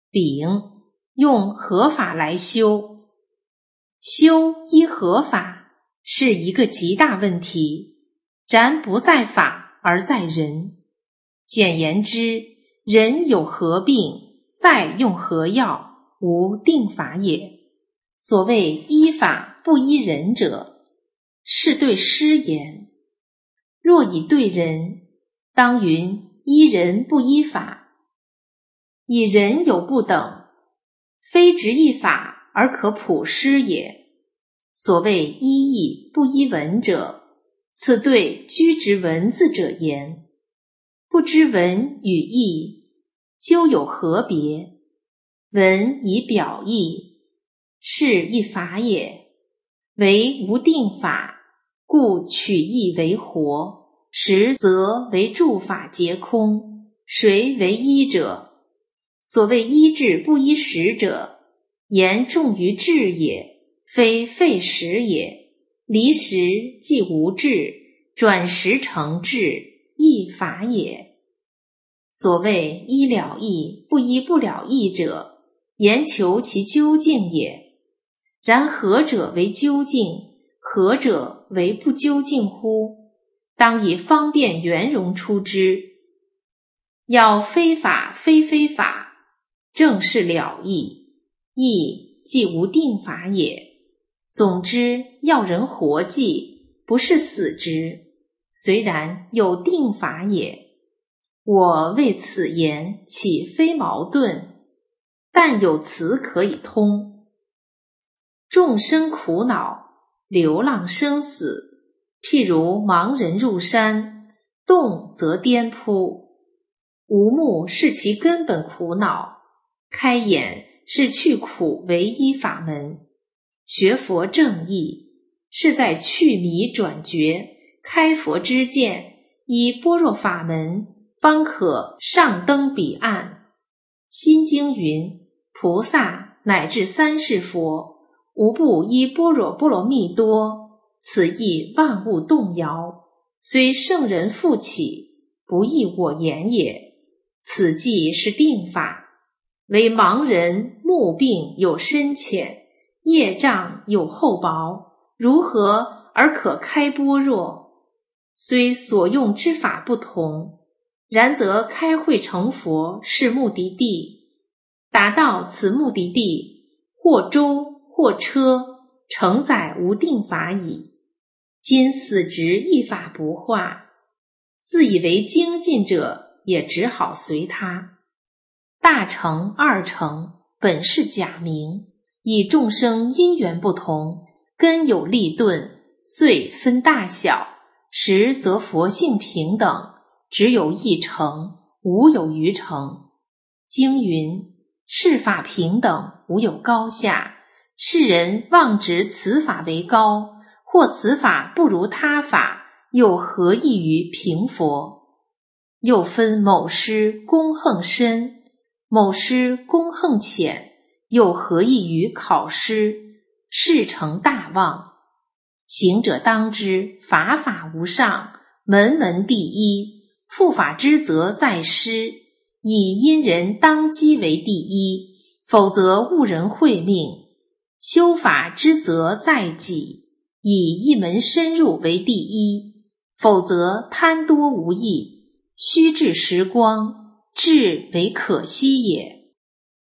丙，用合法来修。修依合法是一个极大问题，然不在法而在人。简言之，人有何病，再用何药，无定法也。所谓依法不依人者，是对师言。若以对人，当云依人不依法。以人有不等，非执一法而可普施也。所谓依义不依文者，此对居执文字者言。不知文与义，究有何别？文以表意，是一法也。为无定法，故取义为活，实则为诸法皆空，谁为依者？所谓依智不依实者，言重于智也，非废实也。离实即无智，转实成智，亦法也。所谓依了义不依不了义者，言求其究竟也。然何者为究竟，何者为不究竟乎？当以方便圆融出之。要非法非非法，正是了义，义即无定法也。总之，要人活计，不是死执，虽然有定法也。我为此言岂非矛盾？但有词可以通。众生苦恼，流浪生死，譬如盲人入山，动则颠扑。无目是其根本苦恼，开眼是去苦唯一法门。学佛正义，是在去迷转觉，开佛之见，以般若法门，方可上登彼岸。心经云：菩萨乃至三世佛，无不依般若波罗蜜多，此亦万物动摇，虽圣人复起，不亦我言也。此即是定法。为盲人目病有深浅，业障有厚薄，如何而可开般若？虽所用之法不同，然则开慧成佛是目的地。达到此目的地，或舟或车，承载无定法矣。今死执一法不化，自以为精进者，也只好随他。大乘二乘本是假名，以众生因缘不同，根有利钝，遂分大小，实则佛性平等，只有一乘，无有余乘。经云：世法平等，无有高下。世人妄执此法为高，或此法不如他法，又何异于平佛？又分某师功横深，某师功横浅，又何异于考师？事成大妄。行者当知，法法无上，门门必一，复法之责在师，以因人当机为第一，否则误人慧命。修法之责在己，以一门深入为第一，否则贪多无益，虚掷时光，智为可惜也。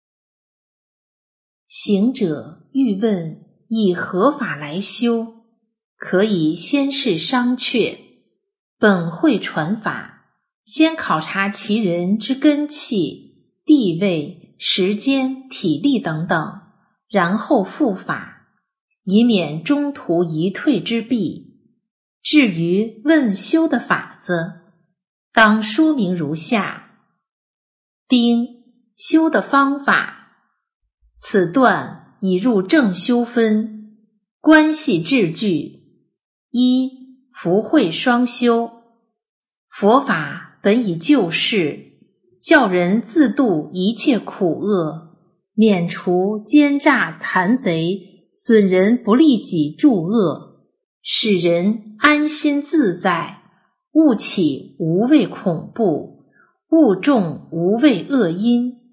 行者欲问以何法来修，可以先是商榷。本会传法，先考察其人之根器、地位、时间、体力等等，然后复法，以免中途一退之弊。至于问修的法子，当说明如下：丁，修的方法。此段已入正修分，关系治具。一，福慧双修。佛法本以救世，叫人自度一切苦厄，免除奸诈残贼损人不利己助恶，使人安心自在，勿起无谓恐怖，勿种无谓恶因。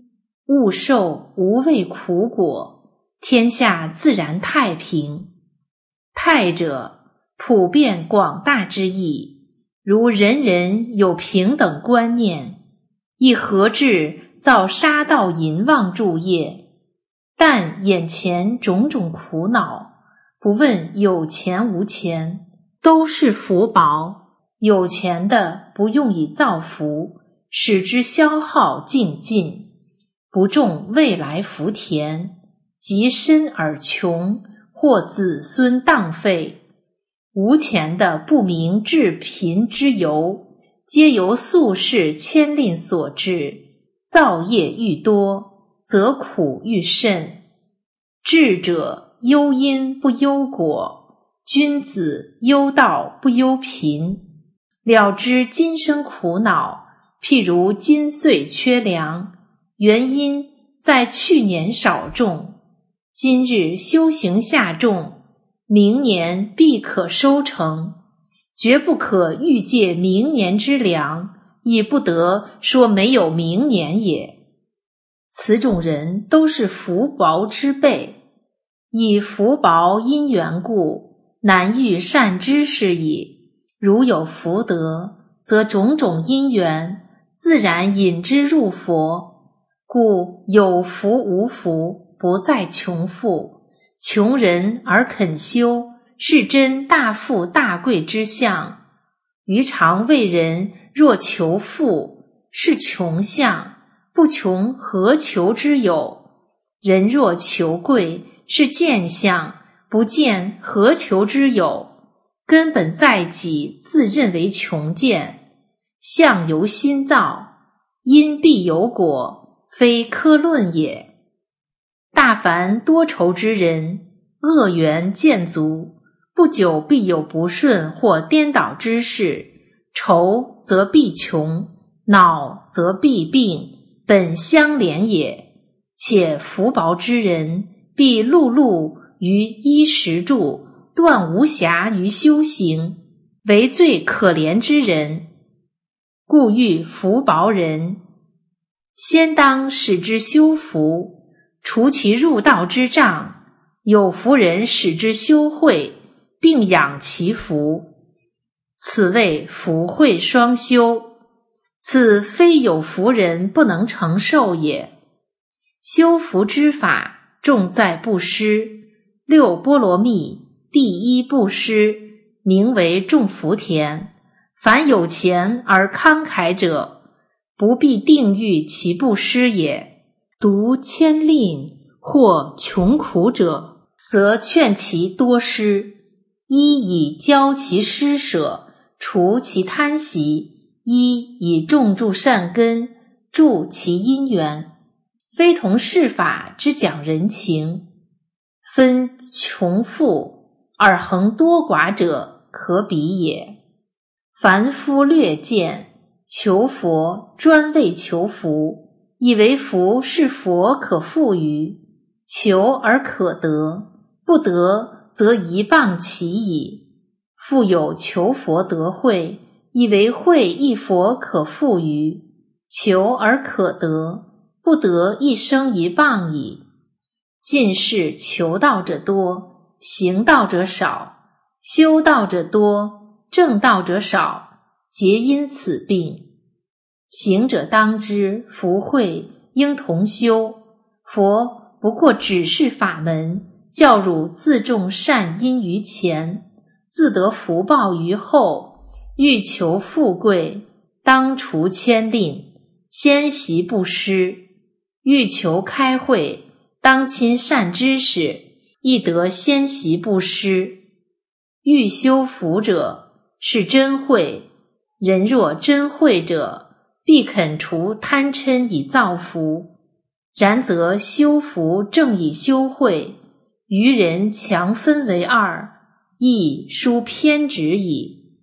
物受无畏苦果，天下自然太平。泰者，普遍广大之意，如人人有平等观念，亦何至造杀盗淫妄诸业？但眼前种种苦恼，不问有钱无钱，都是福薄。有钱的不用以造福，使之消耗尽尽，不种未来福田，及身而穷，或子孙荡废。无钱的不明致贫之由，皆由宿世牵令所致，造业愈多，则苦愈甚。智者忧因不忧果，君子忧道不忧贫。了知今生苦恼，譬如今岁缺粮，原因在去年少种，今日修行下种，明年必可收成，绝不可预借明年之粮，亦不得说没有明年也。此种人都是福薄之辈，以福薄因缘故，难遇善知识矣。如有福德，则种种因缘自然引之入佛，故有福无福，不在穷富。穷人而肯修，是真大富大贵之相。余常谓人若求富，是穷相，不穷何求之有？人若求贵，是见相，不见何求之有？根本在己，自认为穷见。相由心造，因必有果，非科论也。大凡多愁之人，恶缘渐足，不久必有不顺或颠倒之事。愁则必穷，恼则必病，本相连也。且福薄之人，必碌碌于衣食住，断无暇于修行，为最可怜之人。故欲福薄人，先当使之修福，除其入道之障；有福人使之修慧，并养其福。此谓福慧双修，此非有福人不能承受也。修福之法，重在布施。六波罗蜜第一布施，名为种福田。凡有钱而慷慨者，不必定欲其布施也。独牵令或穷苦者，则劝其多施。一以教其施舍，除其贪习；一以种助善根，助其因缘。非同世法之讲人情。分穷富而衡多寡者，可比也。凡夫略见，求佛专为求福，以为福是佛可赋予，求而可得，不得则一谤其矣。复有求佛得慧，以为慧亦佛可赋予，求而可得，不得一生一谤矣。近世求道者多，行道者少；修道者多，正道者少，皆因此病。行者当知，福慧应同修。佛不过指示法门，教汝自种善因于前，自得福报于后。欲求富贵，当除牵令，先习布施；欲求开慧，当亲善知识，亦得先习布施。欲修福者，是真慧。人若真慧者，必肯除贪嗔以造福。然则修福正以修慧，愚人强分为二，亦殊偏执矣。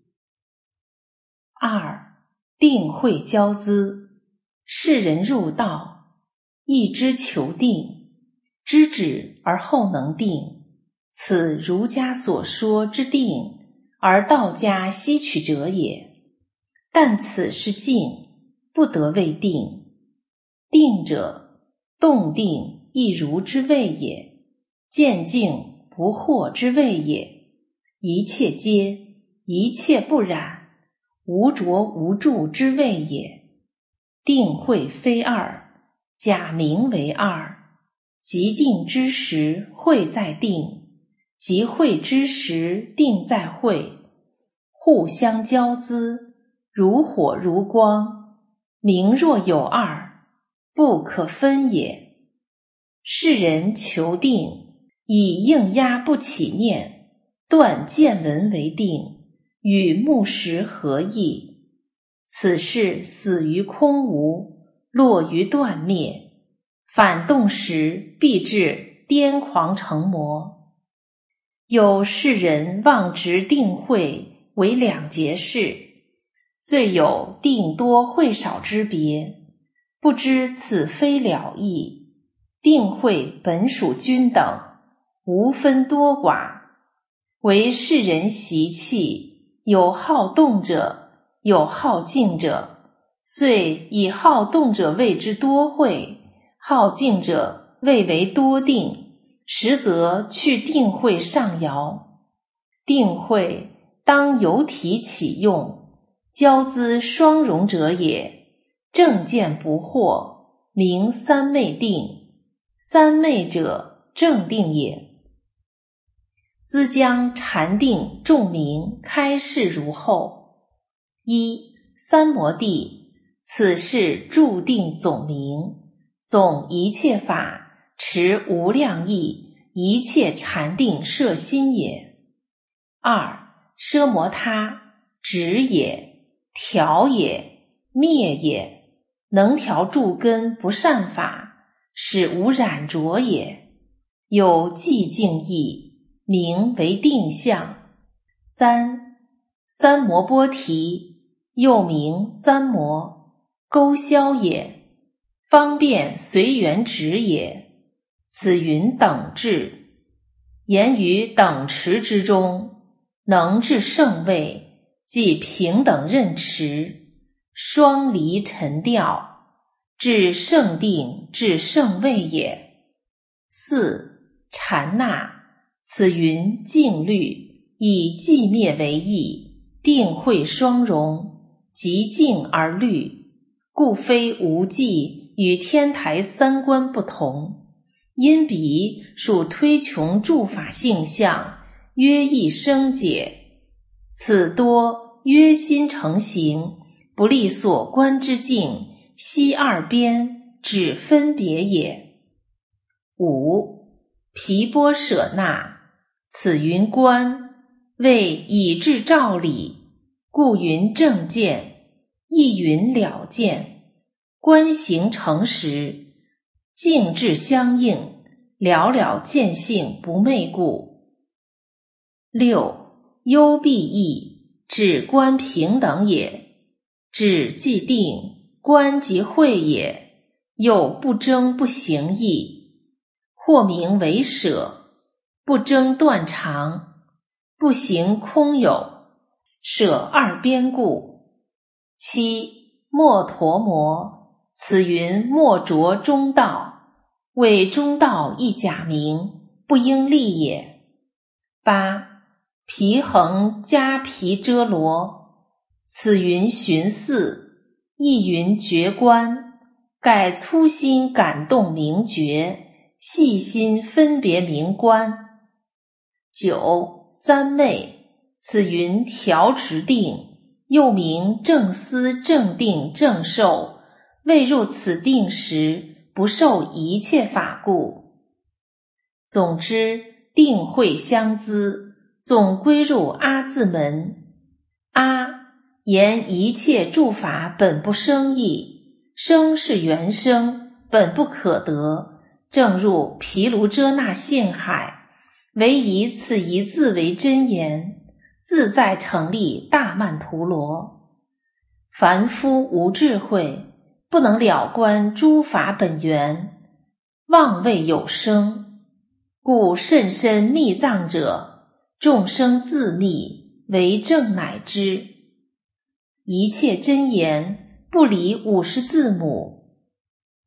二、定慧交资。世人入道，亦知求定，知止而后能定，此儒家所说之定，而道家希取者也。但此是静，不得谓定。定者， 动定亦如之谓也，见静不惑之谓也，一切皆，一切不染，无着无住之谓也。定慧非二，假名为二。即定之时，慧在定；即慧之时，定在慧。互相交滋，如火如光，名若有二，不可分也。世人求定，以应压不起念，断见闻为定，与目识合异。此事死于空无，落于断灭。反动时，必至癫狂成魔。有世人妄执定慧为两节事，虽有定多慧少之别，不知此非了义。定慧本属均等，无分多寡，为世人习气，有好动者，有好静者，遂以好动者谓之多慧，好静者谓为多定，实则去定慧上摇。定慧当由体起用，交滋双融者也，正见不惑，名三昧定，三昧者正定也。兹将禅定众名开示如后。一、三摩地，此是注定总名，总一切法，持无量义，一切禅定摄心也。二、奢摩他，止也，调也，灭也，能调诸根不善法，使无染着也，有寂静义，名为定相。三、三摩波提，又名三摩，勾销也，方便随缘止也。此云等至，言于等持之中，能至圣位，即平等任持，双离沉调，至圣定，至圣位也。四、禅那，此云静虑，以寂灭为义，定慧双融，即静而虑，故非无记与天台三观不同。因彼属推穷诸法性相，约意生解，此多约心成形，不立所观之境，悉二边，只分别也。五、毗波舍那，此云观，谓以至照理，故云正见，亦云了见，观行成实，境智相应，了了见性不昧故。六、幽闭义，指观平等也，指即定，观即慧也，又不争不行义，或名为舍，不争断常，不行空有，舍二边故。七、莫陀摩，此云莫着中道，谓中道一假名，不应立也。八、毗恒迦毗遮罗，此云寻四，亦云觉观，盖粗心感动明觉，细心分别明观。九、三昧，此云调持定，又名正思正定正受，未入此定时，不受一切法故。总之，定慧相资，总归入阿字门。阿言一切诸法本不生义，生是缘生，本不可得，正入毗卢遮那性海，唯以此一字为真言，自在成立大曼荼罗。凡夫无智慧，不能了观诸法本源，妄谓有生，故甚深密藏者，众生自密，为正乃知。一切真言不离50字母，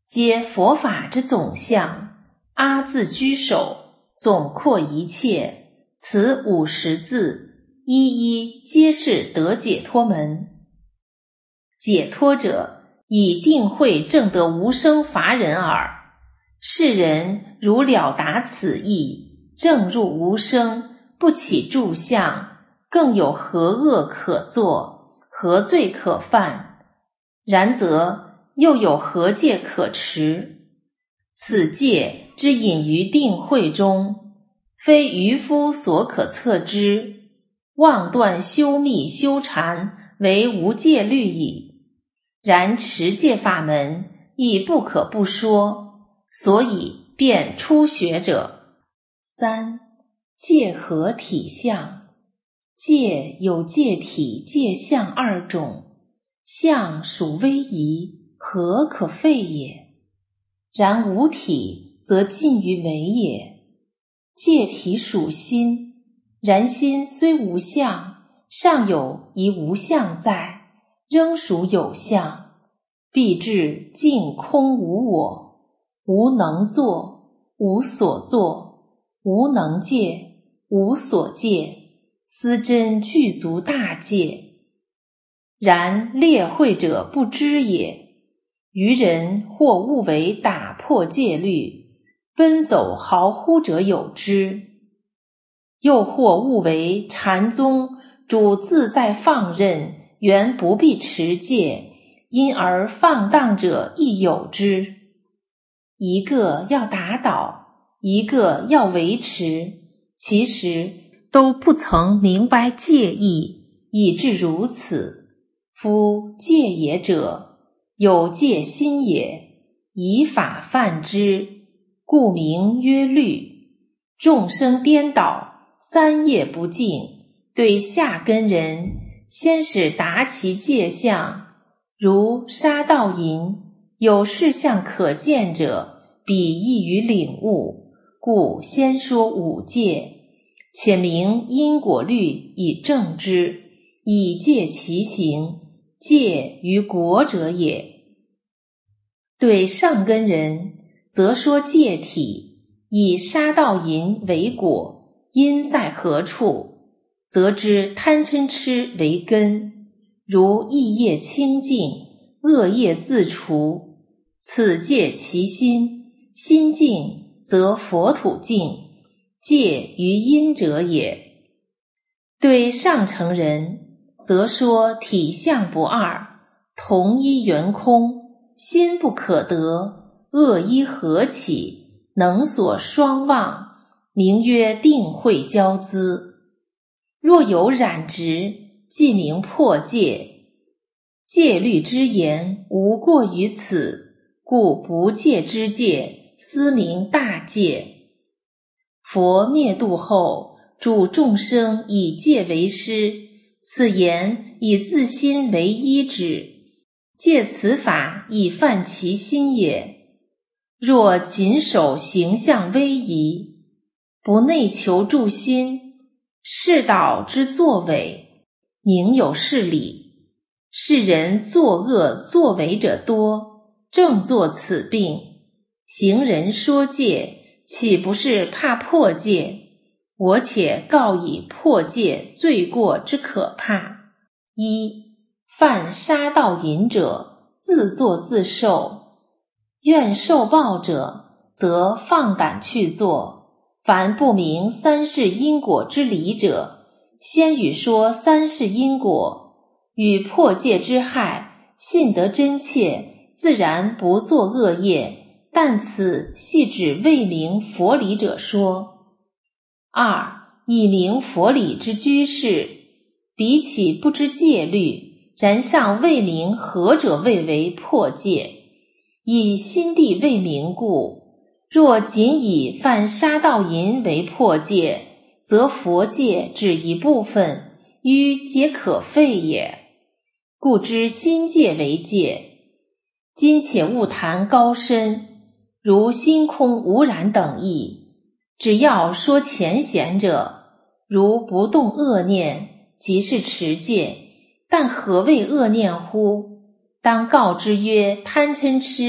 皆佛法之总相，阿字居首，总括一切，此50字，一一皆是得解脱门。解脱者，以定慧证得无生法忍耳。世人如了达此意，证入无生，不起住相，更有何恶可作，何罪可犯？然则又有何戒可持？此戒之隐于定慧中，非渔夫所可测之。妄断修密修禅，为无戒律矣。然持戒法门，亦不可不说，所以便初学者。3. 戒合体相。戒有戒体戒相2种，相属微仪，合可废也。然无体，则近于为也。戒体属心，然心虽无相，尚有一无相在，仍属有相，必至净空无我，无能作，无所作，无能戒，无所戒，斯真具足大戒。然劣慧者不知也。愚人或误为打破戒律，奔走豪呼者有之，又或误为禅宗主自在放任，原不必持戒，因而放荡者亦有之。一个要打倒，一个要维持，其实都不曾明白戒意，以致如此。夫戒也者，有戒心也，以法犯之，故名曰律。众生颠倒，3业不净，对下根人，先使达其戒相，如杀盗淫，有事相可见者，彼易于领悟，故先说5戒，且明因果律以正之，以戒其行，戒于国者也。对上根人，则说戒体，以杀盗淫为果，因在何处，则知贪嗔痴为根，如意业清净，恶业自除，此戒其心，心净则佛土净，戒于因者也。对上乘人，则说体相不二，同一圆空，心不可得，恶依合起，能所双忘，名曰定慧交资。若有染执，即名破戒。戒律之言，无过于此，故不戒之戒，斯名大戒。佛灭度后，主众生以戒为师，此言以自心为依止，借此法以犯其心也。若谨守形象威仪，不内求助心，世道之作为，宁有是理？世人作恶作为者多，正作此病。行人说戒，岂不是怕破戒？我且告以破戒罪过之可怕。1. 犯杀盗淫者，自作自受，愿受报者，则放胆去做。凡不明3世因果之理者，先与说3世因果，与破戒之害，信得真切，自然不作恶业，但此系指未明佛理者说。2. 以明佛理之居士，彼起不知戒律，然尚未明何者谓为破戒，以心地未明故，若仅以犯杀盗淫为破戒，则佛戒只一部分，于皆可废也。故知心戒为戒。今且勿谈高深，如心空无染等义，只要说浅显者，如不动恶念，即是持戒。但何谓恶念乎？当告之曰：贪嗔痴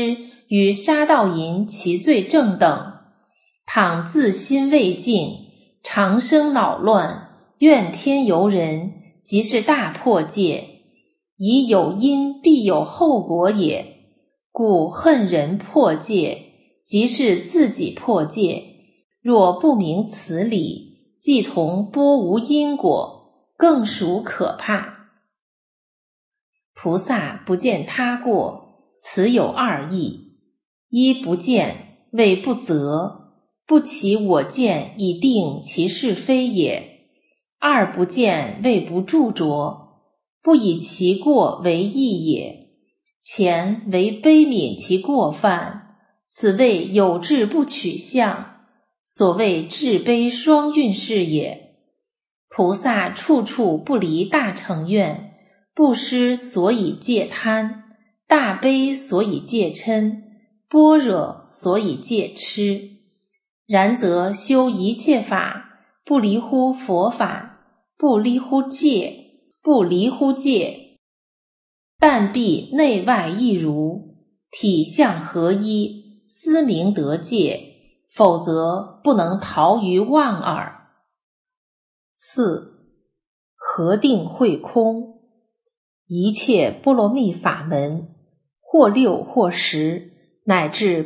与杀盗淫其罪正等，倘自心未净，常生恼乱，怨天尤人，即是大破戒。以有因必有后果也，故恨人破戒，即是自己破戒。若不明此理，即同波无因果，更属可怕。菩萨不见他过，此有二义：一不见，谓不责，不起我见以定其是非也；二不见，谓不著着，不以其过为义也。前为悲悯其过犯，此谓有志不取相，所谓智悲双运是也。菩萨处处不离大乘愿，布施所以戒贪，大悲所以戒嗔，般若所以戒痴。然则修一切法，不离乎佛法，不离乎戒，但必内外一如，体相合一，思明得戒，否则不能逃于妄耳。四、合定慧空。一切波罗蜜法门，或6或10，乃至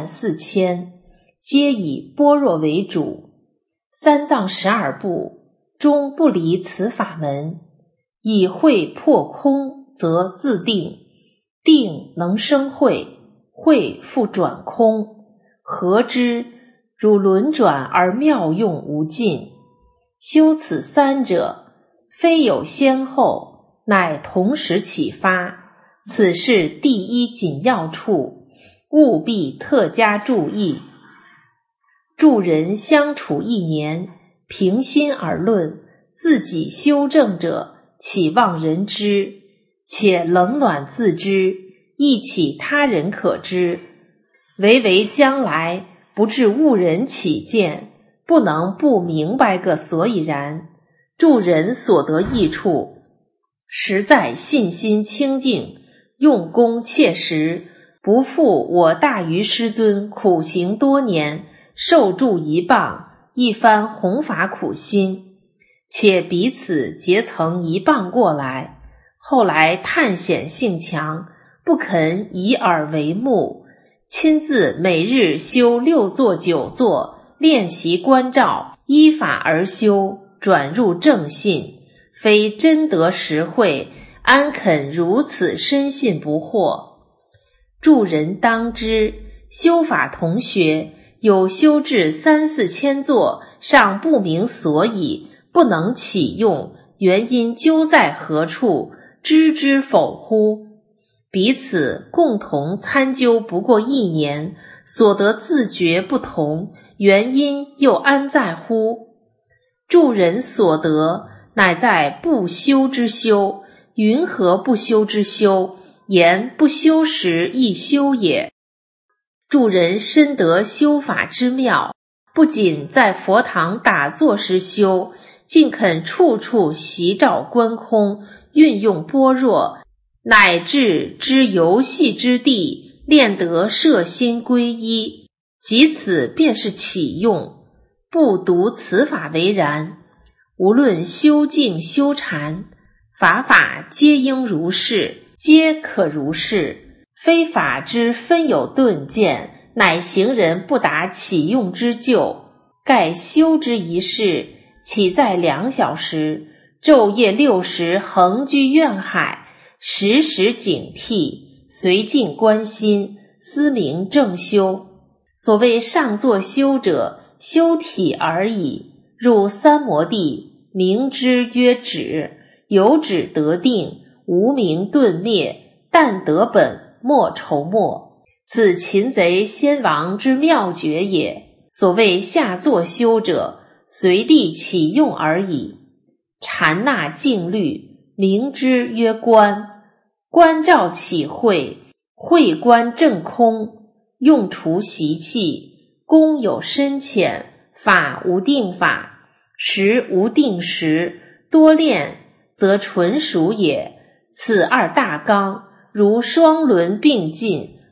84000，皆以般若为主。三藏12部终不离此法门。以慧破空，则自定，定能生慧，慧复转空，合之，如轮转而妙用无尽。修此三者，非有先后，乃同时启发，此是第一紧要处，务必特加注意。诸人相处1年，平心而论，自己修正者，岂望人知？且冷暖自知，亦岂他人可知？唯将来不至误人起见，不能不明白个所以然。助人所得益处，实在信心清净，用功切实，不负我大愚师尊苦行多年，受助一棒，一番弘法苦心。且彼此结曾一棒过来，后来探险性强，不肯以耳为目，亲自每日修6座9座，练习观照，依法而修，转入正信，非真得实慧，安肯如此深信不惑？助人当知，修法同学有修至3、4千座，尚不明所以，不能启用，原因究在何处？知否乎？彼此共同参究不过1年，所得自觉不同，原因又安在乎？助人所得，乃在不修之修，云何不修之修？言不修时亦修也。助人深得修法之妙，不仅在佛堂打坐时修，竟肯处处习照观空，运用般若，乃至之游戏之地，练得摄心归一，即此便是启用。不独此法为然，无论修静修禅，法皆应如是，皆可如是。非法之分有顿见，乃行人不达启用之救。盖修之一事，岂在2小时，昼夜60横居愿海，时时警惕，随境观心，思明正修。所谓上座修者，修体而已，入三摩地，明之曰止，有止得定，无明顿灭，但得本，莫愁没。此擒贼先王之妙诀也。所谓下座修者，随地起用而已。禅那静虑，明之曰观，观照起慧，慧观正空，用除习气，功有深浅，法无定法，时无定时，多练则纯熟也。此2大纲，如双轮并进，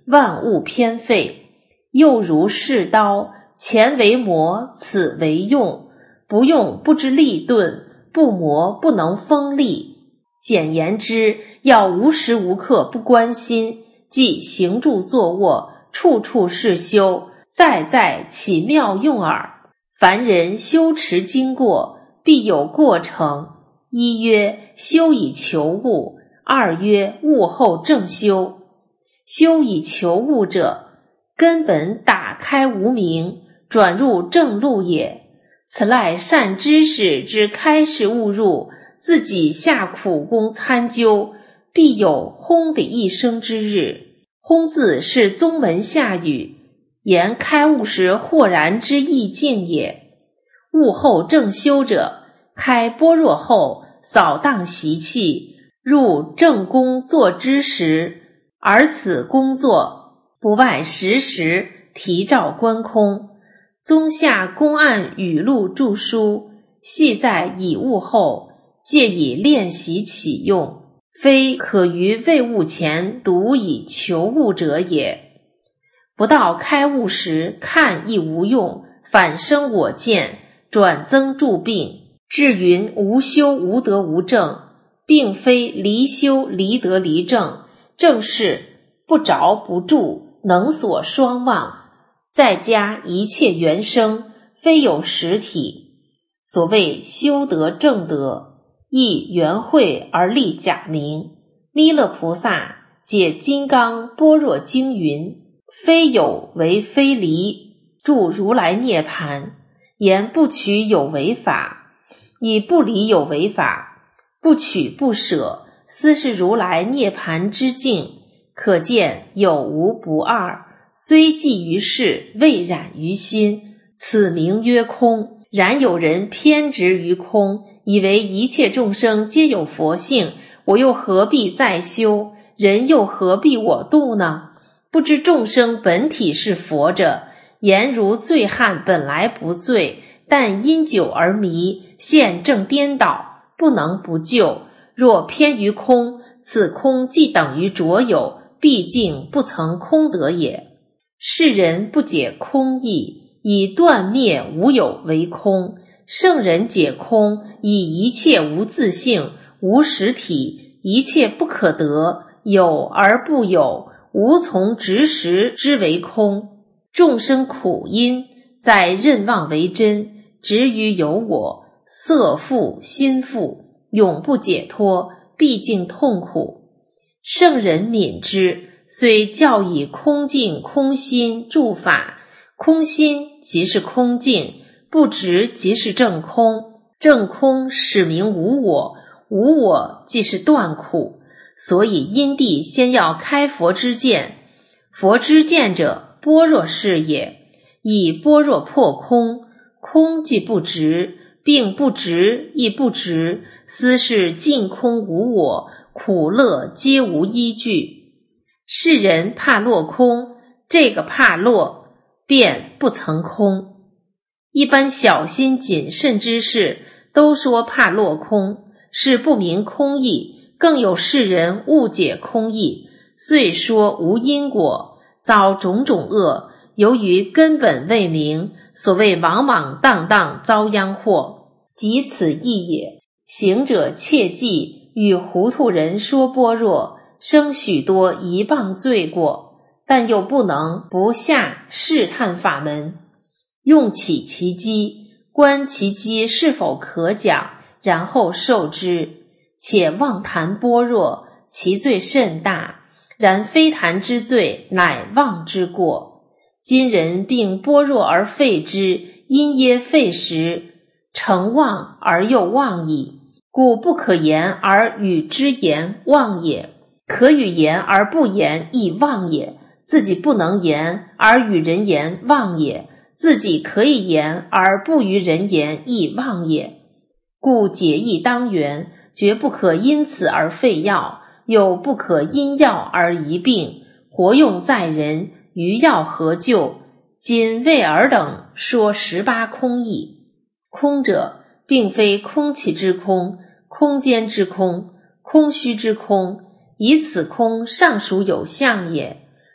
万物偏废。又如是刀，前为磨，此为用，不用不知利钝，不磨不能锋利。简言之，要无时无刻不关心，即行住坐卧，处处是修，在在起妙用耳。凡人修持经过，必有过程。一曰修以求物，二曰物后正修。修以求物者，根本打开无明，转入正路也。此赖善知识之开示悟入，自己下苦功参究，必有轰的一生之日。轰字是宗门下语，言开悟时豁然之意境也。悟后正修者，开般若后，扫荡习气，入正功作之时，而此工作不外时时提照观空。宗下公案语录著书，系在以悟后，借以练习起用，非可于未悟前独以求悟者也。不到开悟时，看亦无用，反生我见，转增助病。至云无修无得无证，并非离修离得离证，正是不着不住，能所双忘，再加一切原生，非有实体。所谓修得正得，亦圆会而立假名。弥勒菩萨解金刚般若经云，非有为非离，著如来涅盘，言不取有为法，以不离有为法，不取不舍，斯是如来涅盘之境。可见有无不二，虽寂于世，未染于心，此名曰空。然有人偏执于空，以为一切众生皆有佛性，我又何必再修？人又何必我度呢？不知众生本体是佛者，言如醉汉本来不醉，但因酒而迷，现正颠倒，不能不救。若偏于空，此空既等于着有，毕竟不曾空得也。世人不解空义，以断灭无有为空；圣人解空，以一切无自性、无实体，一切不可得，有而不有，无从执实之为空。众生苦因在认妄为真，执于有我，色缚心缚，永不解脱，毕竟痛苦。圣人敏之，虽教以空境空心著法，空心即是空境，不执即是正空，正空使名无我，无我即是断苦。所以因地先要开佛之见，佛之见者般若是也，以般若破空，空即不执，并不执亦不执，斯是尽空无我，苦乐皆无依据。世人怕落空，这个怕落便不曾空。一般小心谨慎之士都说怕落空，是不明空义，更有世人误解空义，遂说无因果，遭种种恶，由于根本未明，所谓莽莽荡荡遭殃祸，即此意也。行者切记与糊涂人说般若，生许多一谤罪过，但又不能不下试探法门，用起其机，观其机是否可讲，然后受之。且妄谈般若，其罪甚大，然非谈之罪，乃妄之过。今人并般若而废之，因耶废时，成妄而又妄矣。故不可言而与之言，妄也；可与言而不言，亦妄也。自己不能言而与人言，妄也；自己可以言而不与人言，亦妄也。故解义当源，绝不可因此而废药，又不可因药而疑病。活用在人，于药何救？今为尔等说18空义。空者并非空气之空，空间之空，空虚之空，以此空尚属有相也。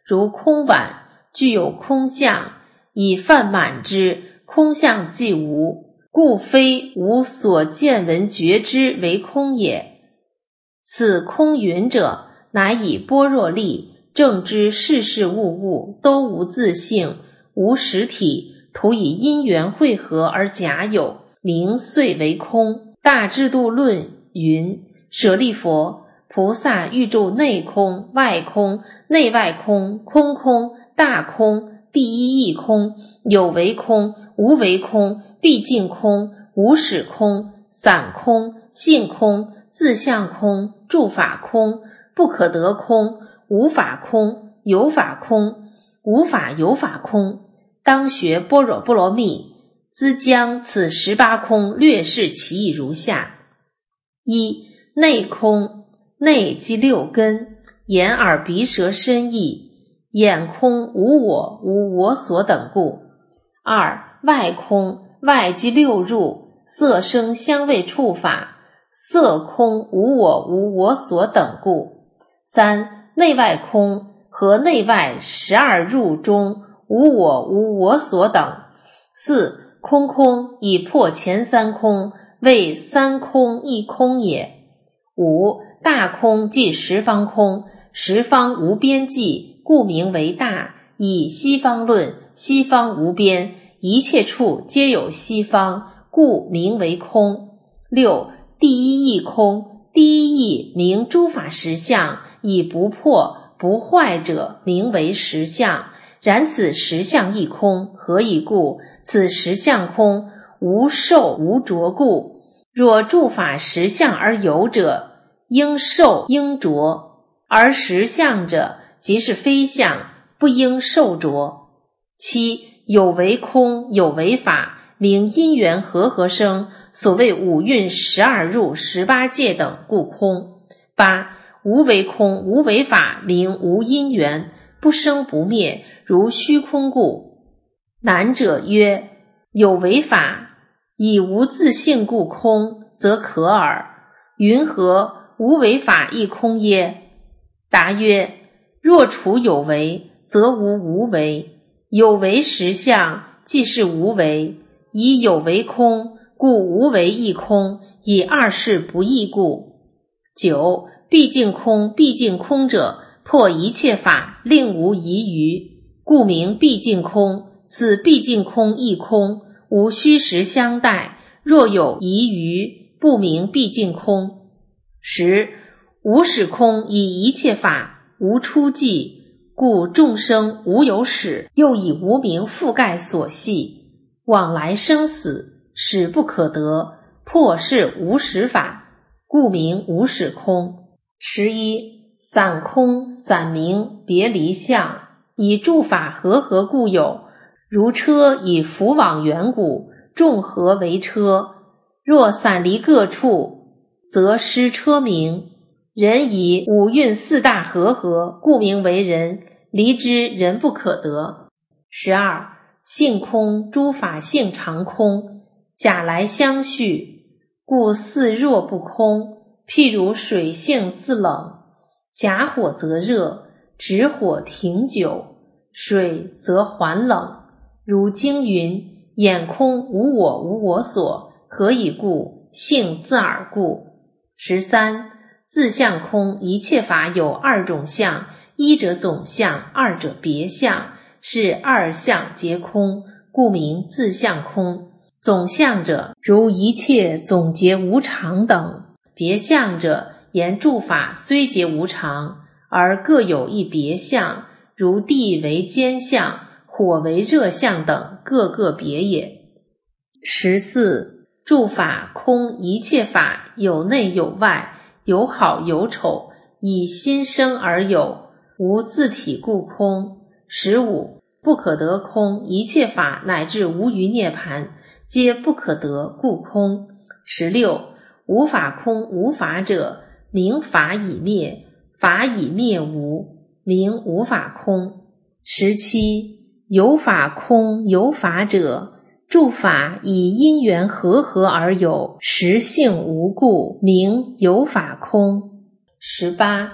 如空碗，具有空相，以饭满之，空相既无，故非无所见闻觉知为空也。此空云者，乃以般若力正知世事物物都无自性，无实体，徒以因缘汇合而假有，名遂为空。大智度论云：舍利佛，菩萨欲住内空、外空、内外空、空空、大空、第一义空、有为空、无为空、毕竟空、无始空、散空、性空、自相空、住法空、不可得空、无法空、有法空、无法有法空。当学般若波罗蜜，兹将此18空略示其意如下：一、内空，内即六根，眼耳鼻舌身意，眼空无我无我所等故。二、外空，外即六入，色声香味触法，色空无我无我所等故。三、内外空，和内外12入中无我无我所等。四、空空，以破前3空，谓三空一空也。五、大空即十方空，十方无边际，故名为大。以西方论，西方无边，一切处皆有西方，故名为空。六、第一义空，第一义名诸法实相，以不破不坏者名为实相。然此实相亦空，何以故？此实相空，无受无着故。若诸法实相而有者，应受应着，而实相者，即是非相，不应受着。七、有为空，有为法，名因缘和合生，所谓五蕴12入18界等，故空。八、无为空，无为法，名无因缘，不生不灭，如虚空故。难者曰：有为法，以无自性故空，则可耳。云何无为法亦空耶？答曰：若除有为，则无无为。有为实相，即是无为。以有为空，故无为亦空，以二事不异故。九、毕竟空，毕竟空者，破一切法，令无疑余，故名毕竟空。此毕竟空亦空，无虚实相待，若有疑余，不名毕竟空。十、无始空，以一切法无出际，故众生无有始，又以无明覆盖所系，往来生死，始不可得，破是无始法，故名无始空。11、散空，散名别离相，以诸法和合故有，如车以浮往远古，众合为车，若散离各处，则失车名。人以五蕴四大和合，故名为人，离之人不可得。12、性空，诸法性常空，假来相续，故似若不空。譬如水性自冷，假火则热，直火停久，水则还冷。如经云：眼空无我无我所，何以故？性自尔故。13、自相空，一切法有二种相，一者总相，二者别相，是二相皆空，故名自相空。总相者，如一切总结无常等；别相者，言诸法虽结无常，而各有一别相，如地为坚相，火为热相等，各个别也。14、诸法空，一切法有内有外，有好有丑，以心生而有，无自体故空。15、不可得空，一切法乃至无余涅槃，皆不可得故空。16、无法空，无法者，名法已灭，法已灭无，名无法空。17、有法空，有法者，诸法以因缘和合而有，实性无故，名有法空。18、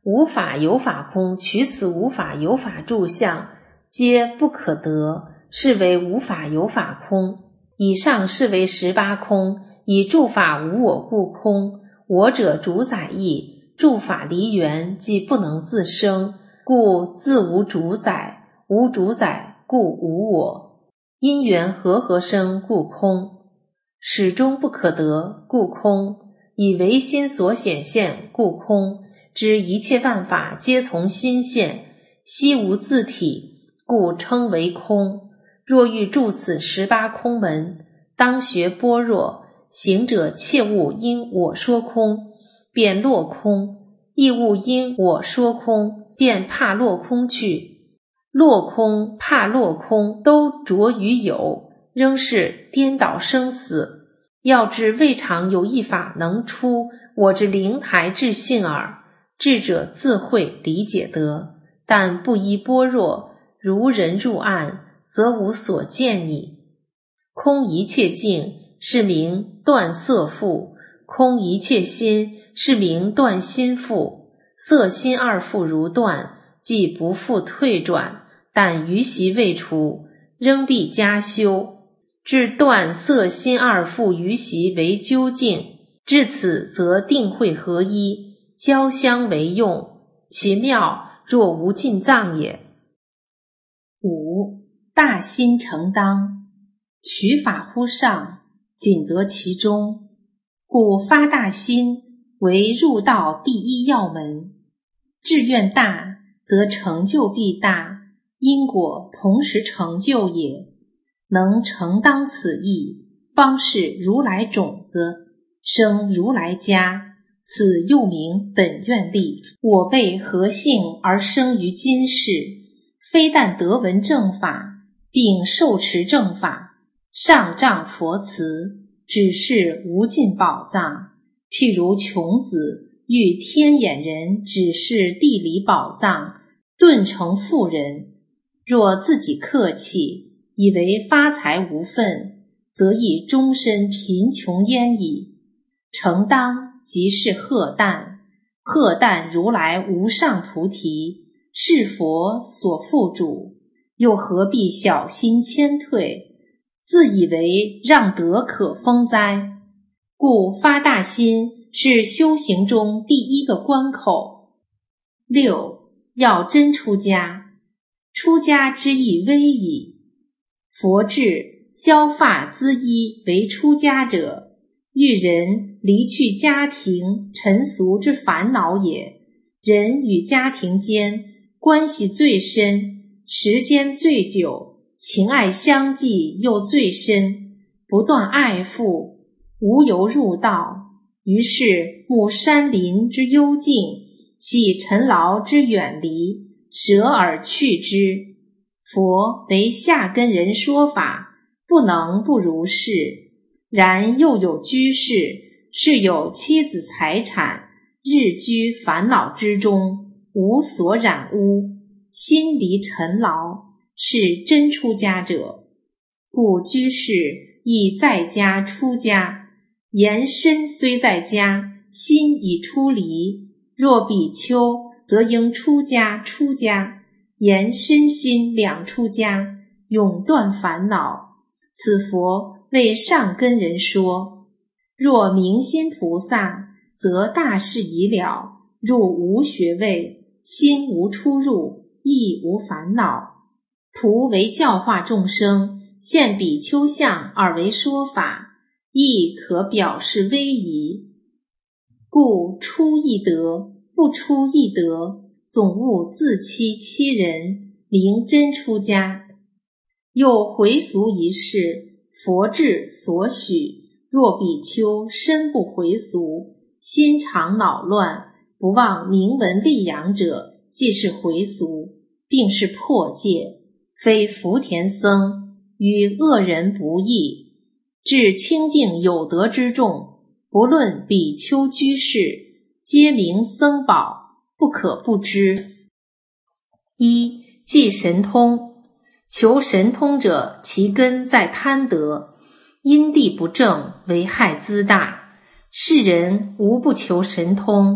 无法有法空，取此无法有法住相，皆不可得，是为无法有法空。以上是为18空，以住法无我故空。我者主宰义，住法离缘，即不能自生，故自无主宰，无主宰故无我。因缘和合生，故空。始终不可得，故空。以唯心所显现，故空。知一切万法皆从心现，悉无自体，故称为空。若欲住此18空门，当学般若。行者切勿因我说空便落空，亦勿因我说空便怕落空去。落空怕落空都着于有，仍是颠倒生死。要知未尝有一法能出我之灵台智性耳，智者自会理解得。但不依般若，如人入暗，则无所见矣。空一切境，是名断色缚；空一切心，是名断心缚。色心二缚如断，即不复退转，但余习未除，仍必加修，至断色心二缚余习为究竟。至此则定慧合一，交相为用，其妙若无尽藏也。5. 大心承当，取法乎上，仅得其中，故发大心为入道第一要门。志愿大，则成就必大，因果同时成就也。能承当此意，方是如来种子，生如来家，此又名本愿力。我辈何幸而生于今世，非但得闻正法，并受持正法，上仗佛慈，只是无尽宝藏。譬如穷子遇天眼人指示地理宝藏，顿成富人。若自己客气，以为发财无分，则亦终身贫穷焉矣。承当即是荷担，荷担如来无上菩提，是佛所付主，又何必小心谦退，自以为让得可封哉？故发大心是修行中第一个关口。6. 要真出家，出家之意微矣。佛制削发缁衣为出家者，欲人离去家庭尘俗之烦恼也。人与家庭间关系最深，时间最久，情爱相继又最深，不断爱抚，无由入道。于是慕山林之幽静，喜尘劳之远离，舍而去之。佛为下根人说法，不能不如是。然又有居士，是有妻子财产，日居烦恼之中，无所染污，心离尘劳，是真出家者。故居士亦在家出家，言身虽在家，心已出离。若比丘，则应出家出家，言身心两出家，永断烦恼。此佛为上根人说。若明心菩萨，则大事已了，入无学位，心无出入，亦无烦恼。图为教化众生，现比丘相而为说法，亦可表示威仪。故出亦得，不出亦得，总勿自欺欺人，名真出家。又回俗一事，佛制所许。若比丘身不回俗，心常恼乱，不忘明文立养者，即是回俗，并是破戒，非福田僧，与恶人不异。至清净有德之众，不论比丘居士，皆名僧宝，不可不知。1. 即神通。求神通者，其根在贪得，因地不正，为害资大。世人无不求神通，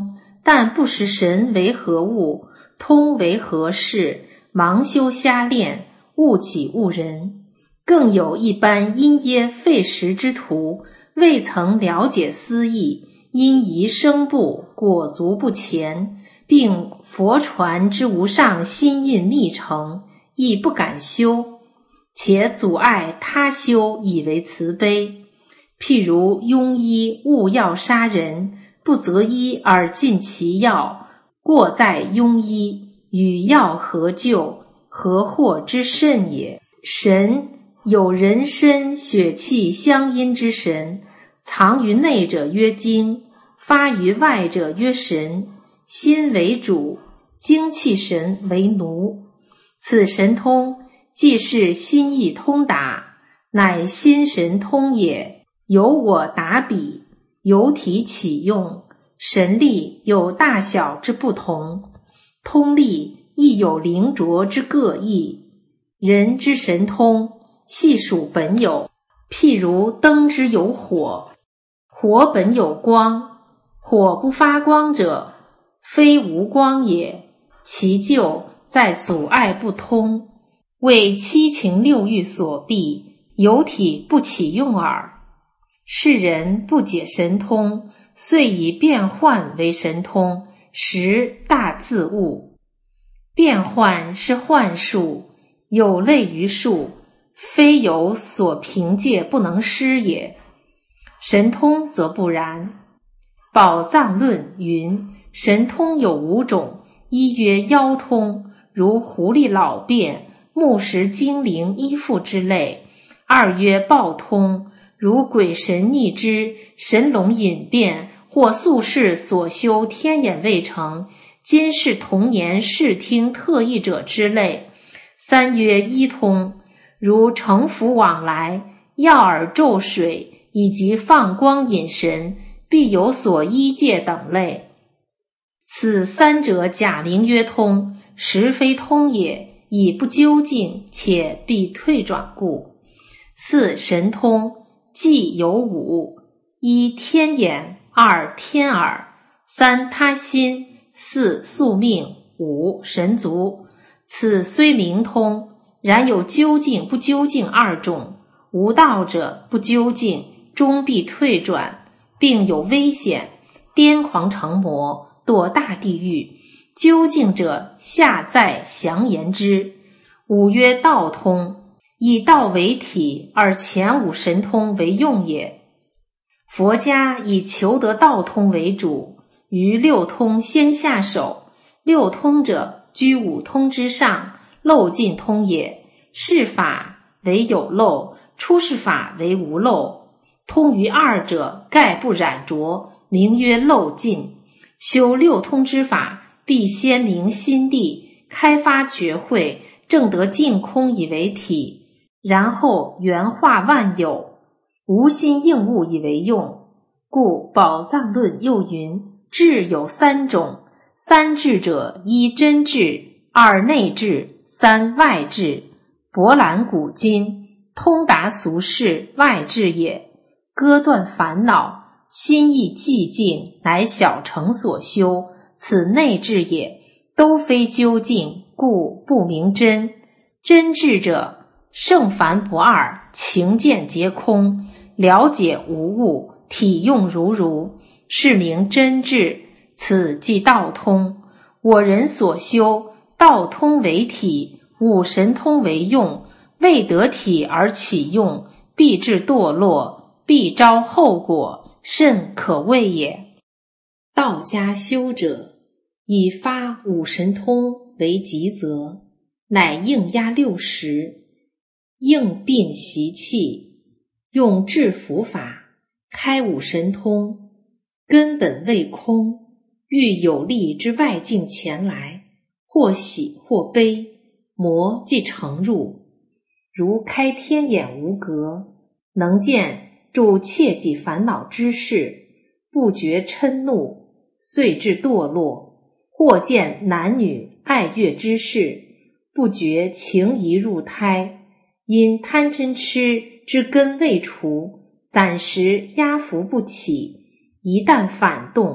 但不识神为何物，通为何事，盲修瞎练，误己误人。更有一般因噎废食之徒，未曾了解思义，因疑生怖，果足不前，并佛传之无上心印密乘，亦不敢修，且阻碍他修，以为慈悲。譬如庸医误药杀人，不择医而尽其药，过在庸医，与药何救？何祸之甚也？神有人身血气相因之神，藏于内者曰精，发于外者曰神。心为主，精气神为奴。此神通既是心意通达，乃心神通也。由我达彼，由体起用，神力有大小之不同，通力亦有灵浊之各异。人之神通细数本有，譬如灯之有火，火本有光，火不发光者，非无光也，其咎在阻碍不通，为七情六欲所蔽，有体不起用耳。世人不解神通，遂以变幻为神通，实大自误。变幻是幻术，有类于术，非有所凭借不能施也。神通则不然。宝藏论云，神通有5种，一曰妖通，如狐狸老变、木石精灵依附之类；二曰报通，如鬼神逆之、神龙隐变，或宿世所修天眼未成，今世童年视听特异者之类；三曰医通，如乘浮往来、耀耳咒水，以及放光引神，必有所依借等类。此三者假名曰通，实非通也，以不究竟，且必退转故。四神通既有5：一天眼，二天耳，三他心，四宿命，五神足。此虽名通，然有究竟不究竟2种，无道者不究竟，终必退转，并有危险，癫狂成魔，堕大地狱。究竟者下在详言之。五曰道通，以道为体，而前5神通为用也。佛家以求得道通为主，于6通先下手。6通者居5通之上，漏尽通也。世法为有漏，出世法为无漏。通于2者，概不染浊，名曰漏尽。修6通之法，必先明心地，开发觉慧，正得净空以为体，然后圆化万有，无心应物以为用。故宝藏论又云，智有3种，三智者，一真智，二内智，三外智。博览古今，通达俗世，外智也。割断烦恼，心意寂静，乃小乘所修，此内智也。都非究竟，故不明真。真智者，圣凡不二，情见皆空，了解无物，体用如，是名真智。此即道通。我人所修，道通为体，5神通为用，未得体而起用，必致堕落，必招后果，甚可畏也。道家修者，以发5神通为极则，乃应压60，应并习气，用制服法，开5神通，根本未空，欲有力之外境前来，或喜或悲，魔即成入。如开天眼无隔，能见助切己烦恼之事，不觉嗔怒，遂致堕落；或见男女爱乐之事，不觉情谊入胎，因贪嗔痴之根未除，暂时压伏不起，一旦反动，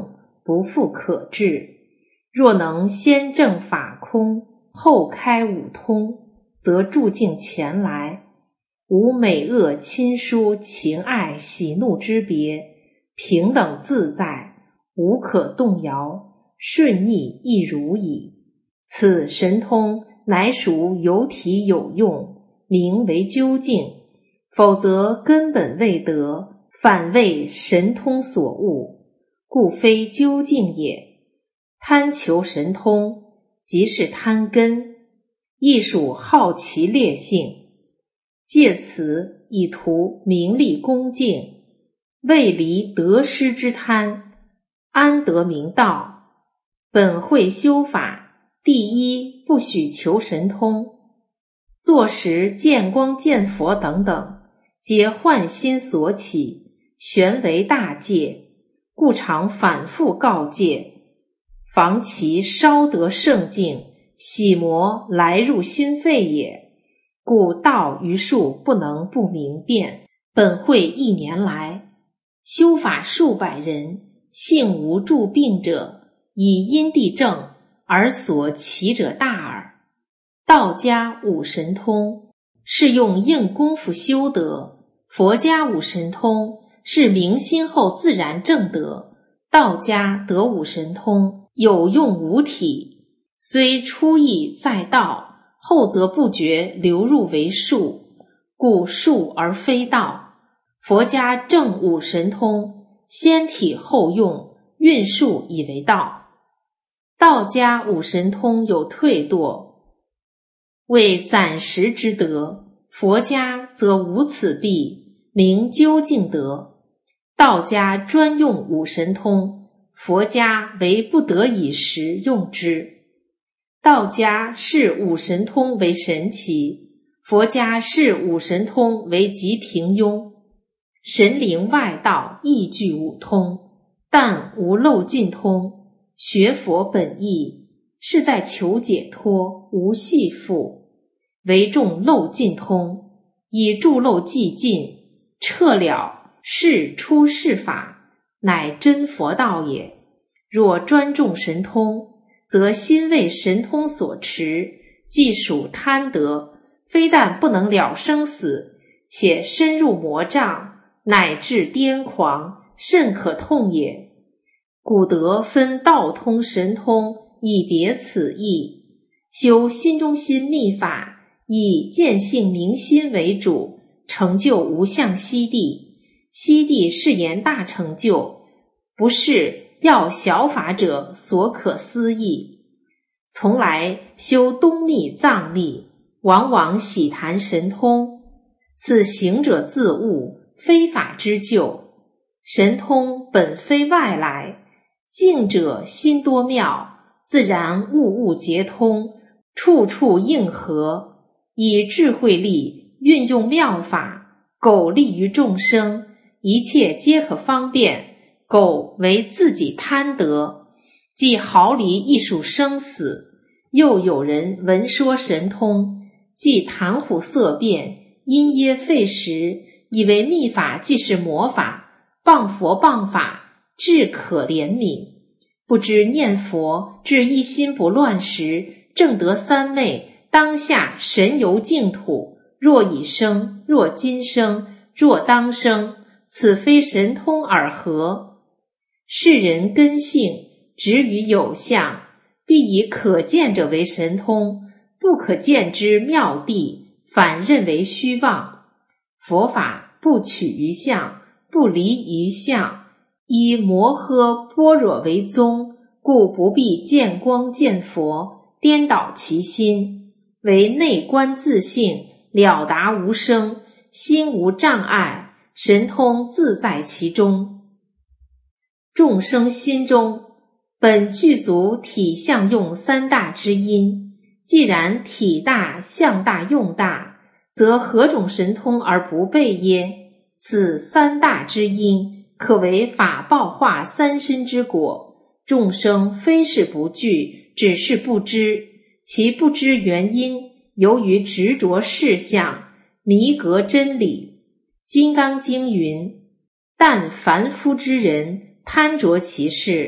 不复可治。若能先正法空，后开五通，则住境前来，无美恶亲疏情爱喜怒之别，平等自在，无可动摇，顺逆亦如矣。此神通乃属有体有用，名为究竟，否则根本未得，反为神通所误，故非究竟也。贪求神通，即是贪根，亦属好奇劣性，借此以图名利恭敬，未离得失之贪，安得明道？本会修法，第一不许求神通，坐时见光见佛等等，皆幻心所起，玄为大戒，故常反复告诫，防其稍得圣境，洗魔来入心肺也。故道于术不能不明辨。本会1年来，修法数百人，性无诸病者，以因地正而所起者大耳。道家五神通是用硬功夫修得，佛家五神通是明心后自然正得。道家得五神通有用无体，虽初意在道，后则不觉流入为术，故术而非道。佛家正五神通，先体后用，运术以为道。道家五神通有退堕，为暂时之德，佛家则无此弊，名究竟德。道家专用五神通，佛家为不得已时用之。道家视五神通为神奇，佛家视五神通为极平庸。神灵外道亦具五通，但无漏尽通。学佛本意是在求解脱，无系缚，唯重漏尽通，以助漏寂尽，彻了是出是法，乃真佛道也。若专重神通，则心为神通所持，既属贪得，非但不能了生死，且深入魔障，乃至癫狂，甚可痛也。古德分道通神通，以别此意。修心中心密法，以见性明心为主，成就无相悉地。悉地是言大成就，不是要小法者所可思议。从来修东密藏密，往往喜谈神通，此行者自悟，非法之救。神通本非外来，境者心多妙，自然物物皆通，处处应和，以智慧力运用妙法，苟利于众生，一切皆可方便，苟为自己贪得，既毫厘亦属生死。又有人闻说神通，既谈虎色变，因噎废食，以为密法即是魔法，谤佛谤法，至可怜悯。不知念佛至一心不乱时，正得三昧，当下神游净土，若已生，若今生，若当生，此非神通尔何？世人根性执于有相，必以可见者为神通，不可见之妙谛，反认为虚妄。佛法不取于相，不离于相，以摩诃般若为宗，故不必见光见佛，颠倒其心，为内观自性，了达无生，心无障碍，神通自在其中。众生心中本具足体相用三大之因，既然体大相大用大，则何种神通而不备耶？此三大之因，可为法报化三身之果。众生非是不具，只是不知，其不知原因，由于执着事相，迷隔真理。金刚经云：但凡夫之人贪着其事，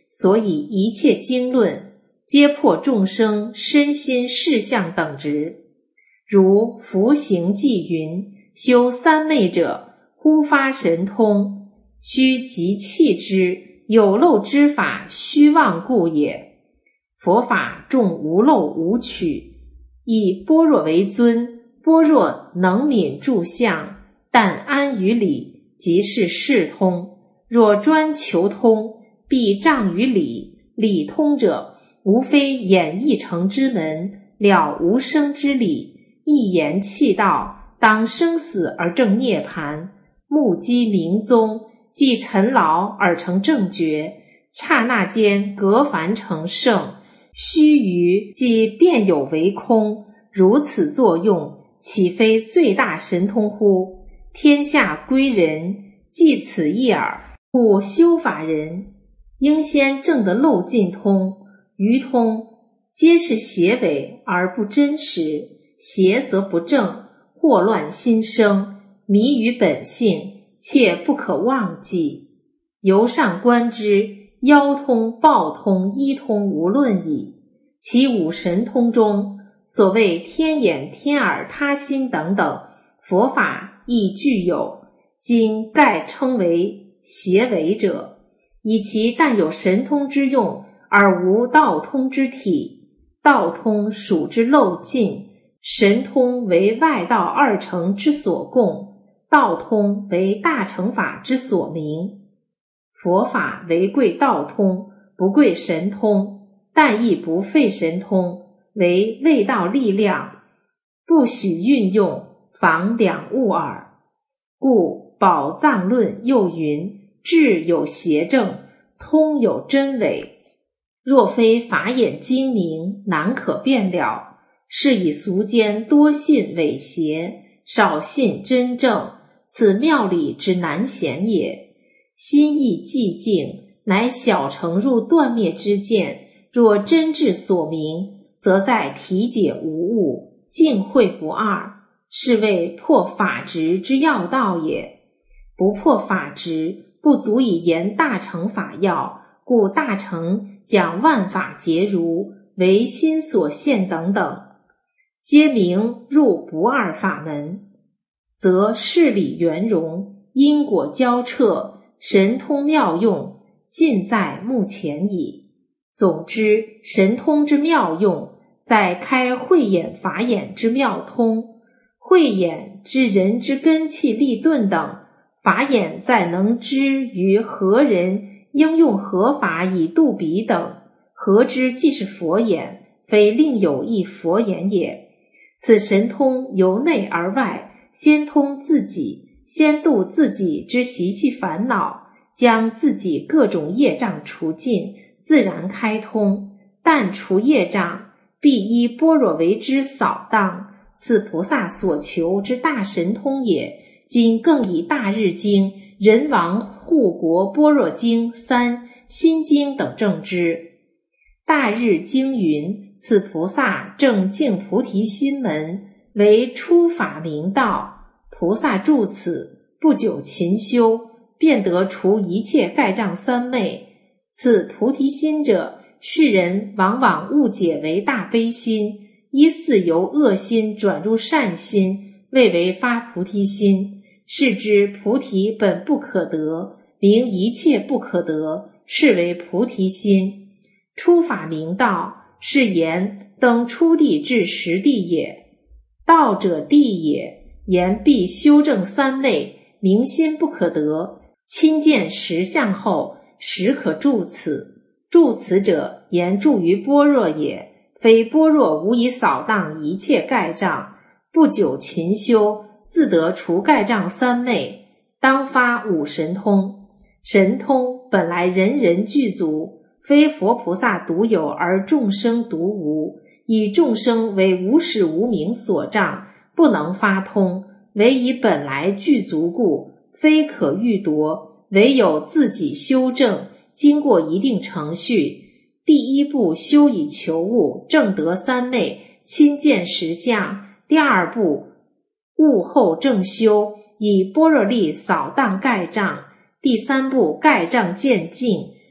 所以一切经论皆破众生身心事相等执。如福行记云，修三昧者，忽发神通，须即弃之，有漏之法虚妄故也。佛法重无漏无取，以般若为尊，般若能泯诸相，但安于理，即是事通。若专求通，必障于理，理通者，无非演绎成之门，了无生之理，一言气道，当生死而正涅槃，目击明宗，即尘劳而成正觉，刹那间隔凡成圣，须臾即变有为空，如此作用，岂非最大神通乎？天下归人，即此一耳。故修法人应先证得漏尽通，余通皆是邪伪而不真实，邪则不正，祸乱心生，迷于本性，切不可忘记。由上观之，妖通、报通、医通无论矣。其五神通中，所谓天眼、天耳、他心等等，佛法亦具有，今盖称为邪伪者，以其但有神通之用，而无道通之体。道通属之漏尽，神通为外道二乘之所供，道通为大乘法之所明。佛法为贵道通，不贵神通，但亦不废神通，为未道力量，不许运用，防两物耳。故宝藏论又云，智有邪正，通有真伪，若非法眼精明，难可辨了。是以俗间多信伪邪，少信真正，此妙理之难显也。心意寂静，乃小乘入断灭之见，若真智所明，则在体解无误，净慧不二，是谓破法执之要道也。不破法执，不足以言大乘法要，故大乘讲万法皆如，为心所现等等，皆名入不二法门，则事理圆融，因果交彻，神通妙用，尽在目前矣。总之，神通之妙用，在开慧眼法眼之妙通，慧眼知人之根气力顿等，法眼在能知于何人应用何法以度彼等，何之即是佛眼，非另有一佛眼也。此神通由内而外，先通自己，先度自己之习气烦恼，将自己各种业障除尽，自然开通。但除业障，必依般若为之扫荡，此菩萨所求之大神通也。今更以大日经、人王护国般若经三、心经等证之。大日经云，此菩萨正净菩提心门，为初法明道。菩萨住此，不久勤修，便得除一切盖障三昧。此菩提心者，世人往往误解为大悲心，依似由恶心转入善心，谓为发菩提心。是知菩提本不可得，名一切不可得，是为菩提心。初法明道，是言登初地至实地也。道者地也，言必修正三昧，明心不可得，亲见实相后，实可住此。住此者，言住于般若也，非般若无以扫荡一切盖障，不久勤修，自得除盖障三昧，当发五神通。神通本来人人具足，非佛菩萨独有而众生独无，以众生为无始无明所障，不能发通，唯以本来具足故，非可欲夺，唯有自己修正，经过一定程序。第一步修以求悟，正得三昧，亲见实相。第二步悟后正修，以般若力扫荡盖障。第三步盖障渐净，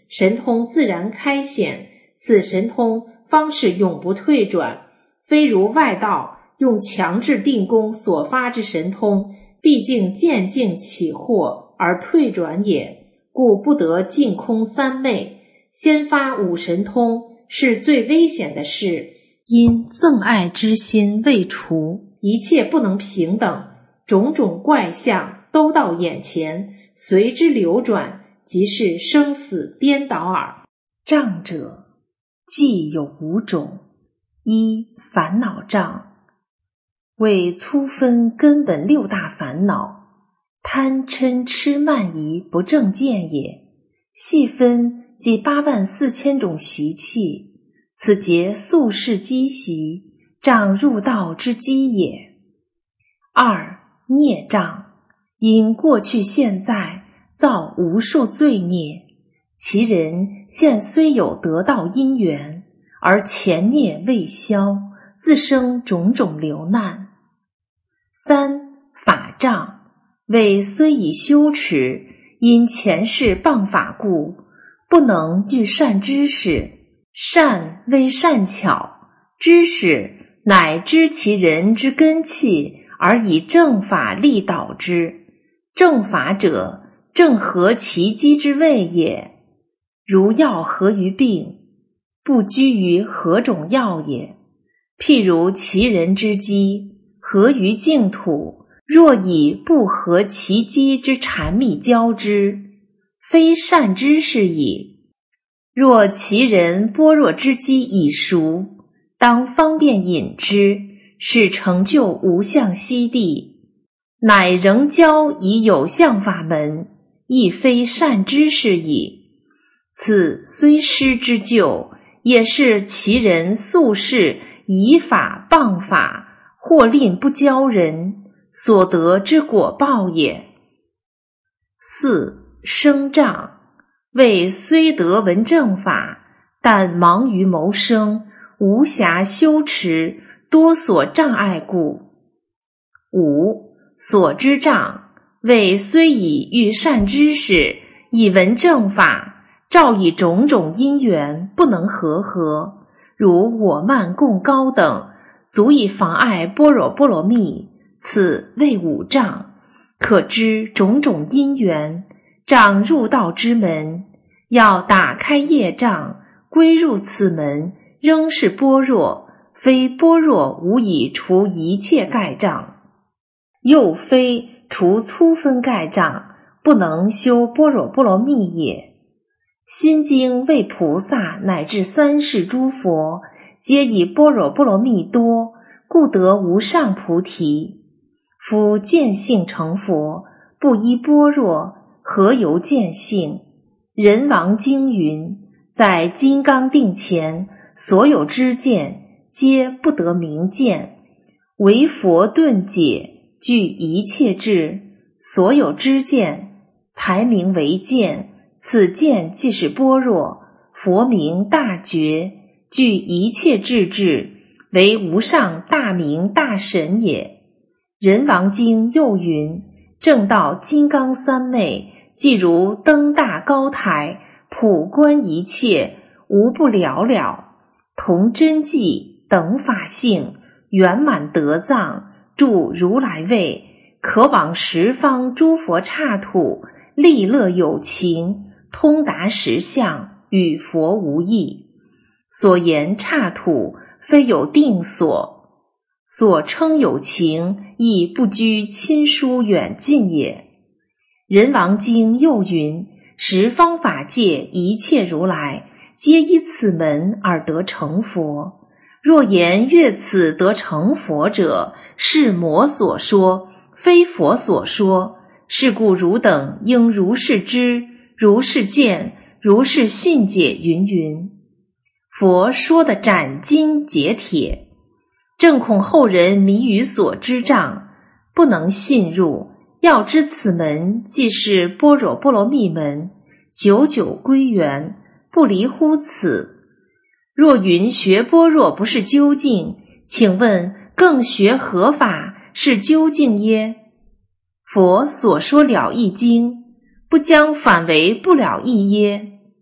神通自然开显，此神通方是永不退转，非如外道用强制定功所发之神通，毕竟渐境起惑而退转也，故不得净空三昧。先发五神通是最危险的事，因憎爱之心未除，一切不能平等，种种怪象都到眼前，随之流转，即是生死颠倒耳。障者既有5种：一、烦恼障，为粗分根本6大烦恼，贪嗔痴慢疑不正见也；细分即84000种习气，此皆宿世积习，障入道之基也。二、孽障，因过去现在造无数罪孽，其人现虽有得道因缘，而前孽未消，自生种种流难。三、法障，为虽已修持，因前世谤法故，不能遇善知识，善为善巧，知识乃知其人之根器，而以正法力导之。正法者，正合其机之谓也。如药合于病，不拘于何种药也。譬如其人之机合于净土，若以不合其机之缠密交之，非善知识矣。若其人般若之机已熟，当方便引之，使成就无相悉地，乃仍教以有相法门，亦非善知识矣。此虽师之救，也是其人宿世以法谤法，或吝不教人，所得之果报也。四、生障，为虽得闻正法，但忙于谋生，无暇修持，多所障碍故。五、所知障，为虽已遇善知识，已闻正法，照以种种因缘不能和，如我慢共高等，足以妨碍般若波罗蜜，此谓五障。可知种种因缘，障入道之门，要打开业障，归入此门，仍是般若，非般若无以除一切盖障，又非除粗分盖障，不能修般若波罗蜜也。心经为菩萨乃至三世诸佛，皆以般若波罗蜜多，故得无上菩提。夫见性成佛，不依般若，何由见性？人王经云，在金刚定前，所有知见皆不得明见，唯佛顿解，具一切智，所有知见才名为见，此见即是般若，佛名大觉，具一切智智，为无上大明大神也。人王经又云，正道金刚三昧，即如登大高台，普观一切，无不了了，同真迹等法性，圆满德藏，住如来位，可往十方诸佛刹土，利乐有情，通达实相，与佛无异。所言刹土，非有定所，所称有情，亦不拘亲疏远近也。人王经又云，十方法界一切如来，皆依此门而得成佛。若言越此得成佛者，是魔所说，非佛所说。是故汝等应如是知，如是见，如是信解云云。佛说的斩钉截铁，正恐后人迷于所知障，不能信入。要知此门即是般若波罗蜜门，久久归元，不离乎此。若云学般若不是究竟，请问更学何法是究竟耶？佛所说了义经，不将反为不了义耶？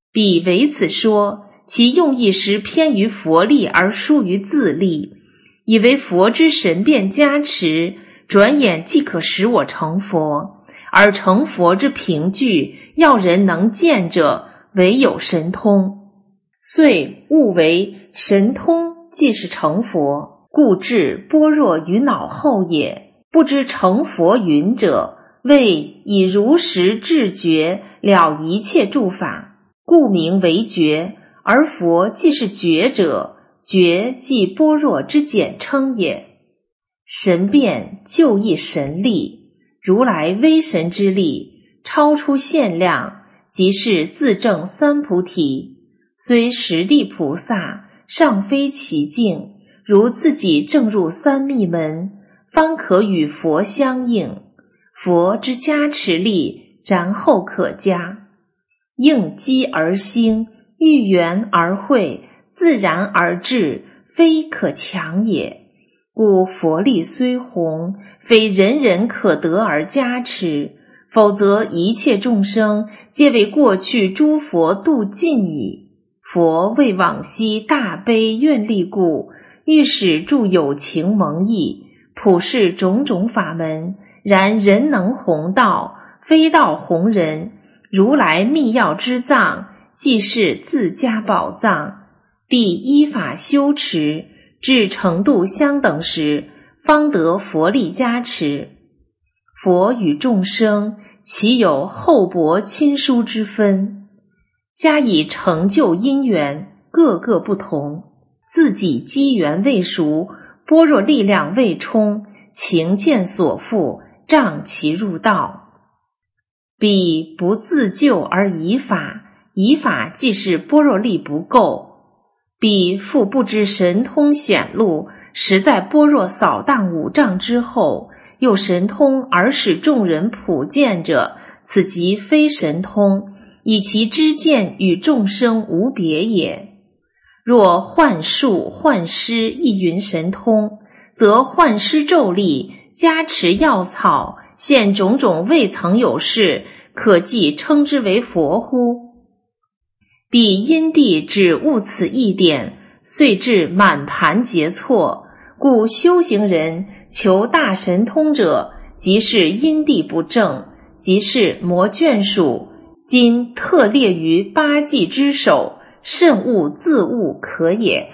彼为此说，其用意时偏于佛力而疏于自力，以为佛之神变加持，转眼即可使我成佛，而成佛之凭据，要人能见者，唯有神通，遂误为神通即是成佛，故至般若于脑后也。不知成佛云者，谓以如实智觉了一切诸法，故名为觉，而佛即是觉者，觉即般若之简称也。神变就亦神力，如来威神之力，超出限量，即是自证三菩提，虽十地菩萨，尚非其境，如自己证入三密门，方可与佛相应。佛之加持力，然后可加。应机而兴，遇缘而会，自然而至，非可强也。故佛力虽宏，非人人可得而加持，否则一切众生皆为过去诸佛度尽矣。佛为往昔大悲愿力故，欲使助有情蒙益，普示种种法门，然人能弘道，非道弘人。如来密要之藏，即是自家宝藏，必依法修持，至程度相等时，方得佛力加持。佛与众生，其有厚薄亲疏之分，加以成就因缘，各个不同。自己机缘未熟，般若力量未充，情见所缚，障其入道。彼不自救而以法，以法即是般若力不够。彼复不知神通显露，实在般若扫荡五障之后，又神通而使众人普见者，此即非神通，以其知见与众生无别也。若幻术幻师亦云神通，则幻师咒力加持药草，现种种未曾有事，可即称之为佛乎？彼因地只悟此一点，遂至满盘结错。故修行人求大神通者，即是因地不正，即是魔眷属，今特列于八忌之首，慎勿自悟可也。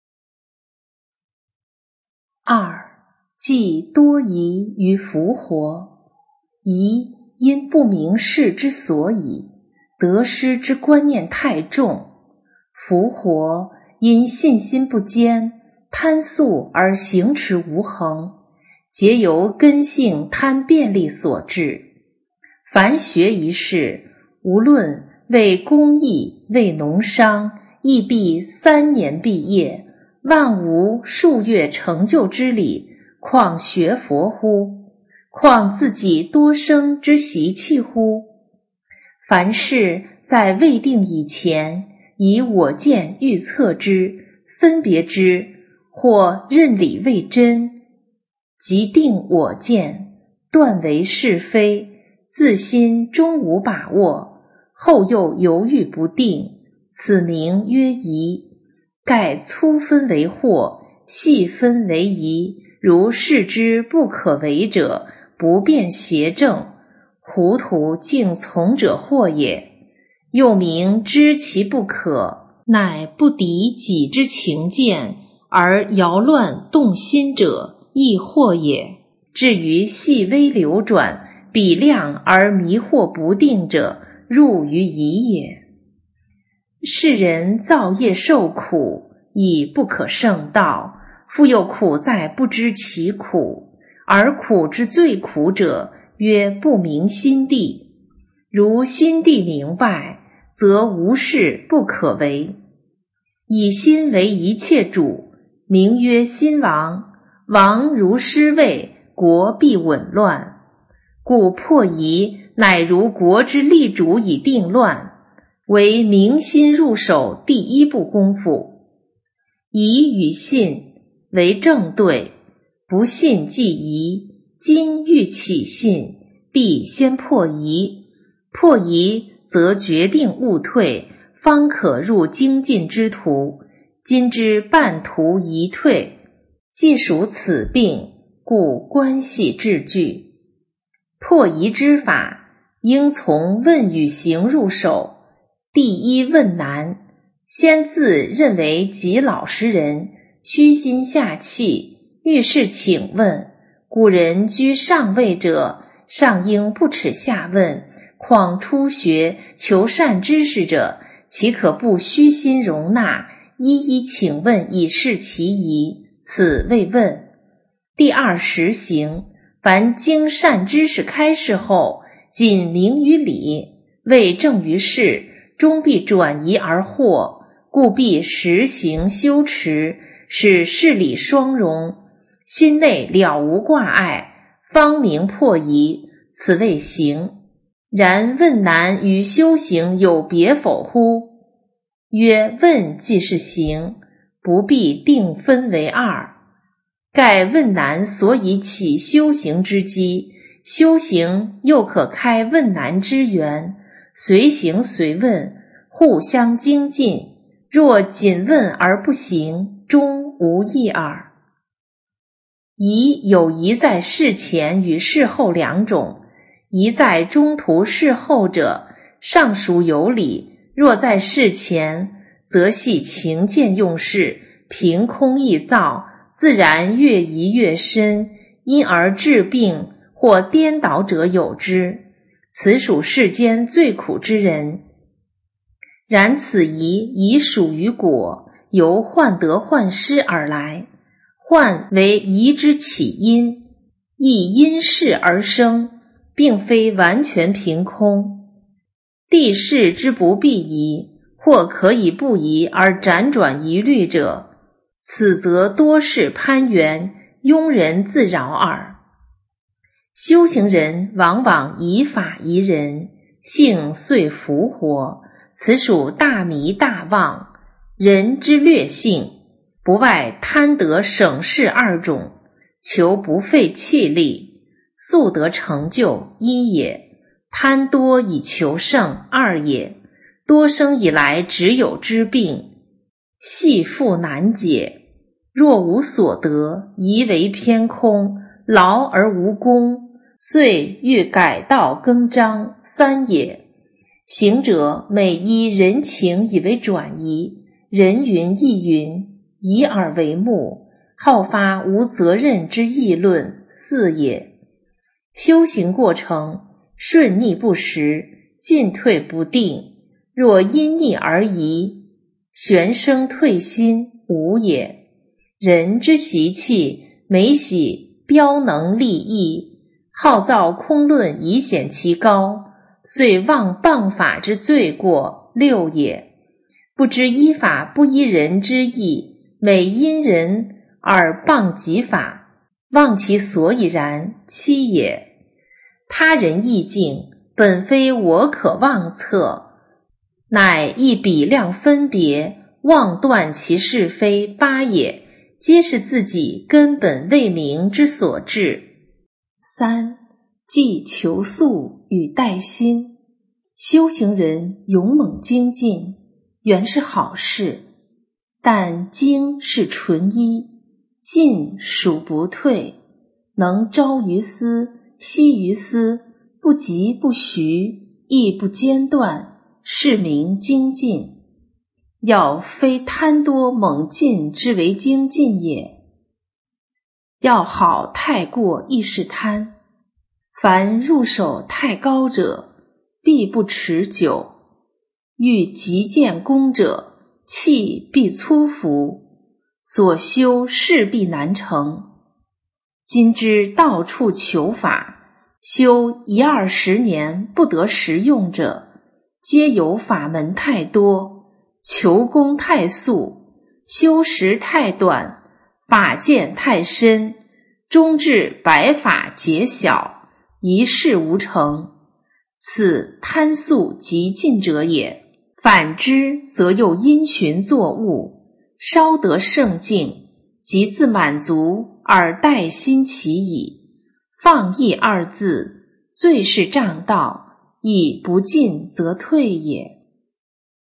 二，忌多疑于福活。疑因不明事之所以，得失之观念太重；福活因信心不坚，贪速而行持无恒，皆由根性贪便利所致。凡学一事，无论为公益为农商，亦必3年毕业，万无数月成就之理，况学佛乎？况自己多生之习气乎？凡事在未定以前，以我见预测之，分别之，或认理为真，即定我见，断为是非，自心终无把握，后又犹豫不定，此名曰疑。盖粗分为惑，细分为疑，如视之不可为者，不辨邪正，糊涂竟从者惑也。又名知其不可，乃不敌己之情见，而摇乱动心者，亦惑也。至于细微流转，比量而迷惑不定者，入于疑也。世人造业受苦，以不可胜道，复又苦在不知其苦，而苦之最苦者，曰不明心地。如心地明白，则无事不可为。以心为一切主，名曰心王。王如失位，国必紊乱。故破疑，乃如国之立主以定乱，为明心入手第一步功夫。疑与信为正对，不信即疑。今欲起信，必先破疑。破疑则决定勿退， 方可入精进之途。今之半途移退，既属此病，故关系至具。破疑之法，应从问与行入手。第一问难，先自认为极老实人，虚心下气，遇事请问。古人居上位者，上应不耻下问，况初学求善知识者，岂可不虚心容纳，一一请问以示其疑？此谓问。第二实行，凡经善知识开示后，仅明于理，未正于事，终必转移而惑，故必实行修持，使事理双融，心内了无挂碍，方明破疑，此谓行。然问难与修行有别否乎？曰：问即是行，不必定分为二。盖问难所以起修行之机，修行又可开问难之源，随行随问，互相精进。若仅问而不行，终无益耳。疑有疑在事前与事后两种，疑在中途事后者，尚属有理；若在事前，则系情见用事，凭空臆造，自然越疑越深，因而致病或颠倒者有之。此属世间最苦之人。然此疑已属于果，由患得患失而来。患为疑之起因，亦因事而生，并非完全凭空。地势之不必疑，或可以不疑而辗转疑虑者，此则多是攀缘，庸人自扰耳。修行人往往以法疑人，性遂浮活，此属大迷大妄。人之略性，不外贪得省事二种，求不费气力，速得成就一也；贪多以求胜二也。多生以来只有之病，系复难解。若无所得，疑为偏空，劳而无功，遂欲改道更张三也。行者每依人情以为转移，人云亦云，以耳为目，好发无责任之议论四也。修行过程顺逆不实，进退不定，若因逆而移，旋生退心无也。人之习气，每喜标能立异，好造空论以显其高，遂忘谤法之罪过六也。不知依法不依人之意，每因人而谤己法，忘其所以然七也。他人意境，本非我可妄测，乃一比量分别，妄断其是非八也，皆是自己根本未明之所致。三、即求速与待心。修行人勇猛精进，原是好事，但精是纯一，进属不退，能朝于斯，夕于斯，不急不徐，亦不间断，是名精进。要非贪多猛进之为精进也。要好太过亦是贪，凡入手太高者，必不持久；欲急见功者，气必粗浮，所修势必难成。今之到处求法，修10-20年不得实用者，皆有法门太多，求功太速，修时太短，法见太深，终至百法解小，一事无成。此贪速急进者也。反之则又因循作物，稍得胜境，即自满足而待心其矣。放逸二字，最是障道，亦不进则退也。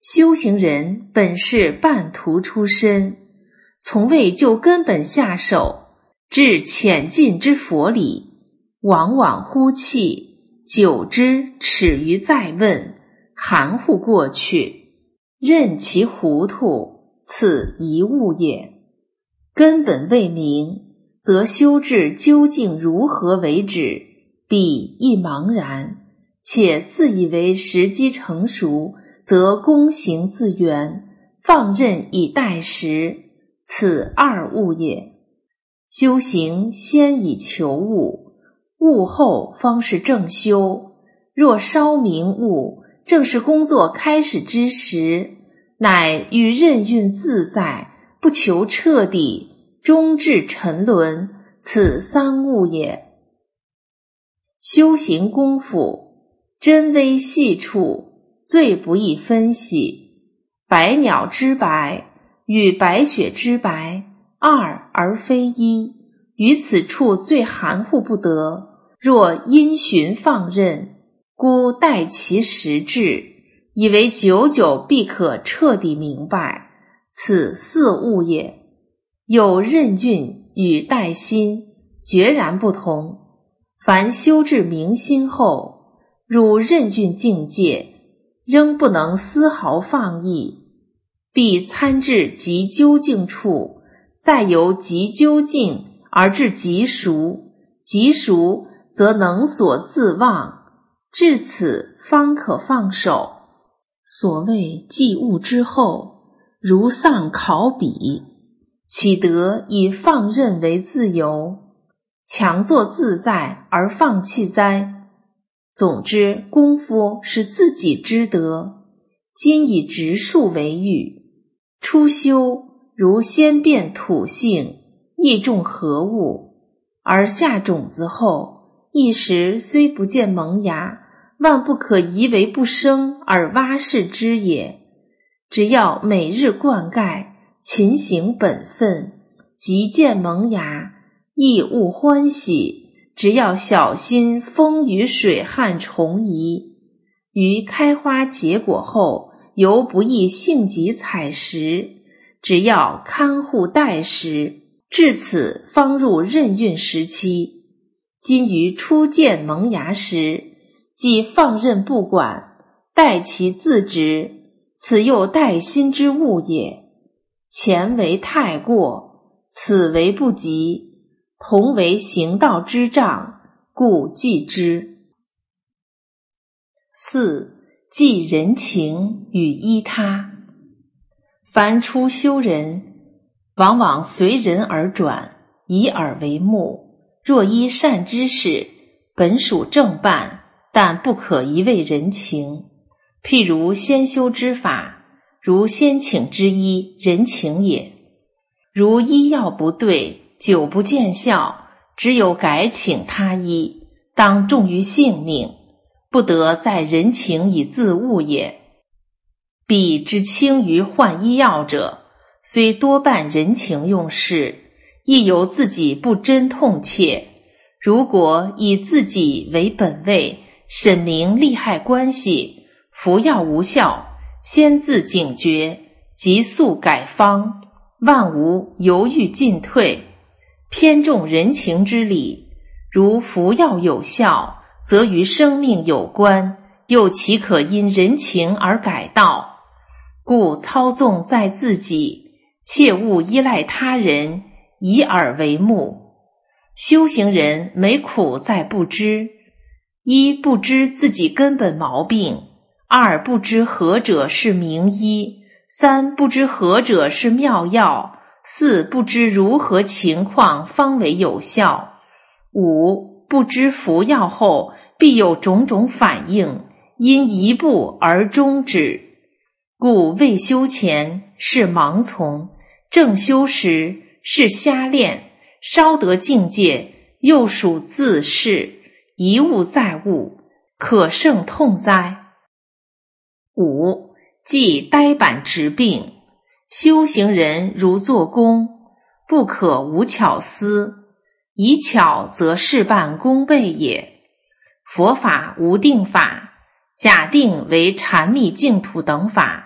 修行人本是半途出身，从未就根本下手，至浅近之佛理，往往忽弃，久之耻于再问，含糊过去，任其糊涂，此一物也。根本未明，则修治究竟如何为止，必亦茫然，且自以为时机成熟，则功行自圆，放任以待时，此二物也。修行先以求悟，悟后方是正修。若稍明悟，正是工作开始之时，乃欲任运自在，不求彻底，终至沉沦，此三物也。修行功夫，真微细处，最不易分析。百鸟之白与白雪之白，二而非一，于此处最含糊不得。若因循放任，故待其时至，以为久久必可彻底明白，此四物也。有任运与待心决然不同。凡修至明心后，入任运境界，仍不能丝毫放逸，必参至极究竟处，再由极究竟而至极熟，极熟则能所自忘，至此方可放手。所谓既悟之后，如丧考妣，岂得以放任为自由，强作自在而放弃哉？总之，功夫是自己之得，今以直数为喻。初修如先辨土性，意种何物，而下种子后，一时虽不见萌芽，万不可疑为不生而蛙视之也。只要每日灌溉，勤行本分，即见萌芽，亦勿欢喜。只要小心风雨水旱虫蚁，于开花结果后，犹不易性急采食，只要看护待时，至此方入任运时期。今于初见萌芽时，即放任不管，待其自植，此又待心之物也。前为太过，此为不及，同为行道之障，故忌之。四、忌人情与依他。凡初修人，往往随人而转，以耳为目。若依善知识，本属正办，但不可一味人情。譬如先修之法，如先请之医，人情也。如医药不对，久不见效，只有改请他医，当重于性命，不得在人情以自误也。彼之轻于换医药者，虽多办人情用事，亦由自己不真痛切。如果以自己为本位，审明利害关系，服药无效，先自警觉，急速改方，万无犹豫进退。偏重人情之理，如服药有效，则与生命有关，又岂可因人情而改道？故操纵在自己，切勿依赖他人，以耳为目。修行人每苦在不知：一、不知自己根本毛病；二、不知何者是名医；三、不知何者是妙药；四、不知如何情况方为有效；五、不知服药后必有种种反应，因一步而终止。故未修前是盲从，正修时是瞎练，稍得境界又属自恃，一悟再悟，可胜痛哉。五、忌呆板直病。修行人如做工，不可无巧思，以巧则事半功倍也。佛法无定法，假定为禅密净土等法，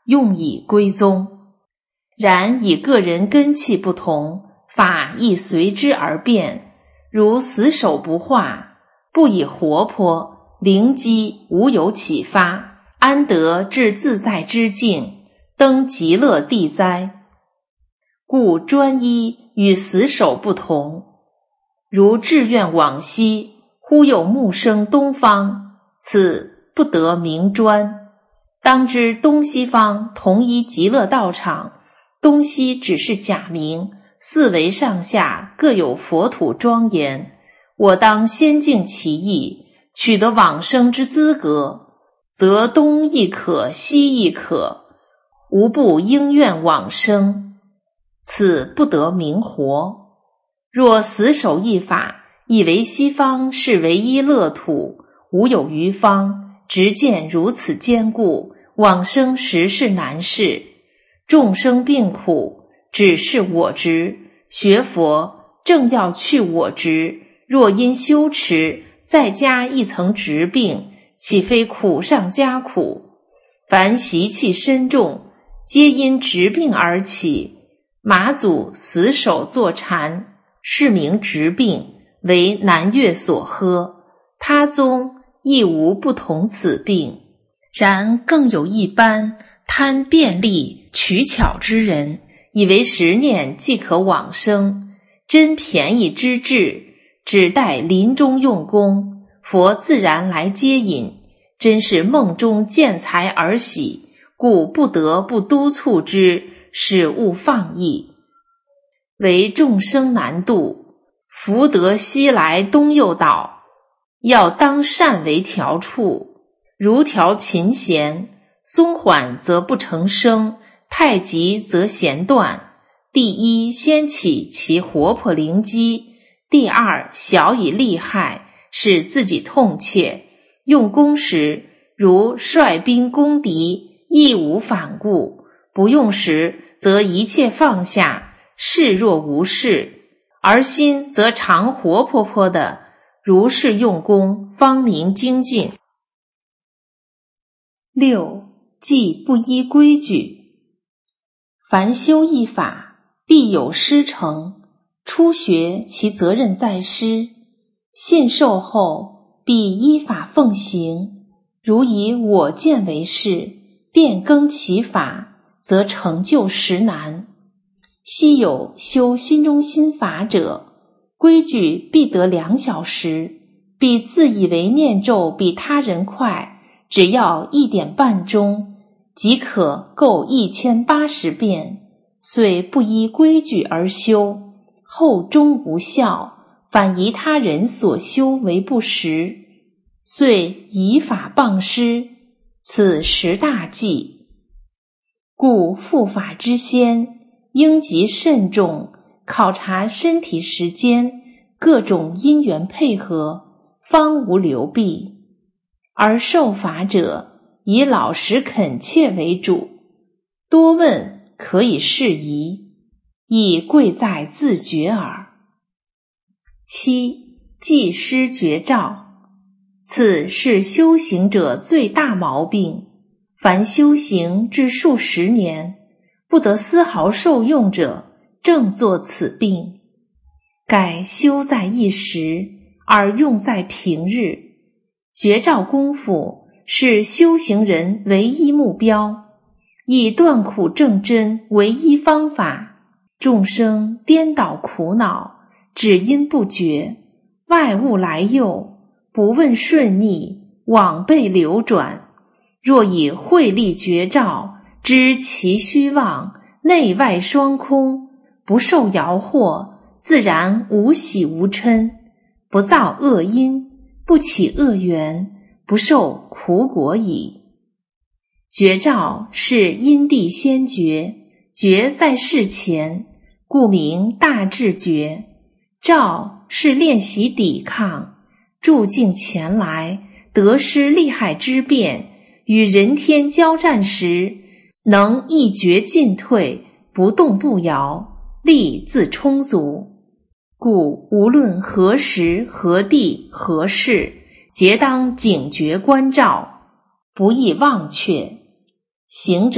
用以归宗。然以个人根气不同，法亦随之而变，如死守不化，不以活泼灵机无有启发，安得至自在之境，登极乐地哉？故专一与死守不同。如志愿往西，忽有木生东方，此不得名专。当知东西方同一极乐道场，东西只是假名，四维上下各有佛土庄严，我当先敬其意，取得往生之资格，则东亦可西亦可，无不应愿往生，此不得名活。若死守一法，以为西方是唯一乐土，无有余方，直见如此坚固，往生实是难事。众生病苦，只是我执，学佛正要去我执，若因修持再加一层执病，岂非苦上加苦？凡习气深重，皆因执病而起。马祖死守坐禅，是名执病，为南岳所呵，他宗亦无不同此病。然更有一般贪便利取巧之人，以为10念即可往生，真便宜之至，只待临终用功，佛自然来接引，真是梦中见财而喜，故不得不督促之，使勿放逸。为众生难度，福德西来东右倒，要当善为调处，如调琴弦，松缓则不成声，太急则弦断。第一，先起其活泼灵机；第二，小以利害，使自己痛切。用功时，如率兵攻敌，义无反顾；不用时，则一切放下，视若无事。而心则常活泼泼的，如是用功，方明精进。6. 即不依规矩。凡修一法，必有师承，初学其责任在师，信受后必依法奉行。如以我见为是，变更其法，则成就实难。昔有修心中心法者，规矩必得2小时，必自以为念咒比他人快，只要1点半钟，即可够1080遍，遂不依规矩而修，后终无效，反疑他人所修为不实，遂以法谤师，此实大忌。故复法之先，应极慎重，考察身体时间，各种因缘配合，方无流弊。而受法者，以老实恳切为主，多问可以适宜，亦贵在自觉耳。7. 记师绝照。此是修行者最大毛病，凡修行至数10年，不得丝毫受用者，正作此病。改修在一时，而用在平日。绝照功夫是修行人唯一目标，以断苦正真为一方法。众生颠倒苦恼，只因不觉，外物来诱，不问顺逆，枉被流转。若以慧力绝照，知其虚妄，内外双空，不受摇惑，自然无喜无嗔，不造恶因，不起恶缘，不受苦果矣。绝照是因地先觉，觉在事前，故名大智觉。照是练习抵抗，住境前来，得失利害之辩，与人天交战时，能一觉进退，不动不摇，力自充足。故无论何时何地何事，皆当警觉关照，不易忘却。行者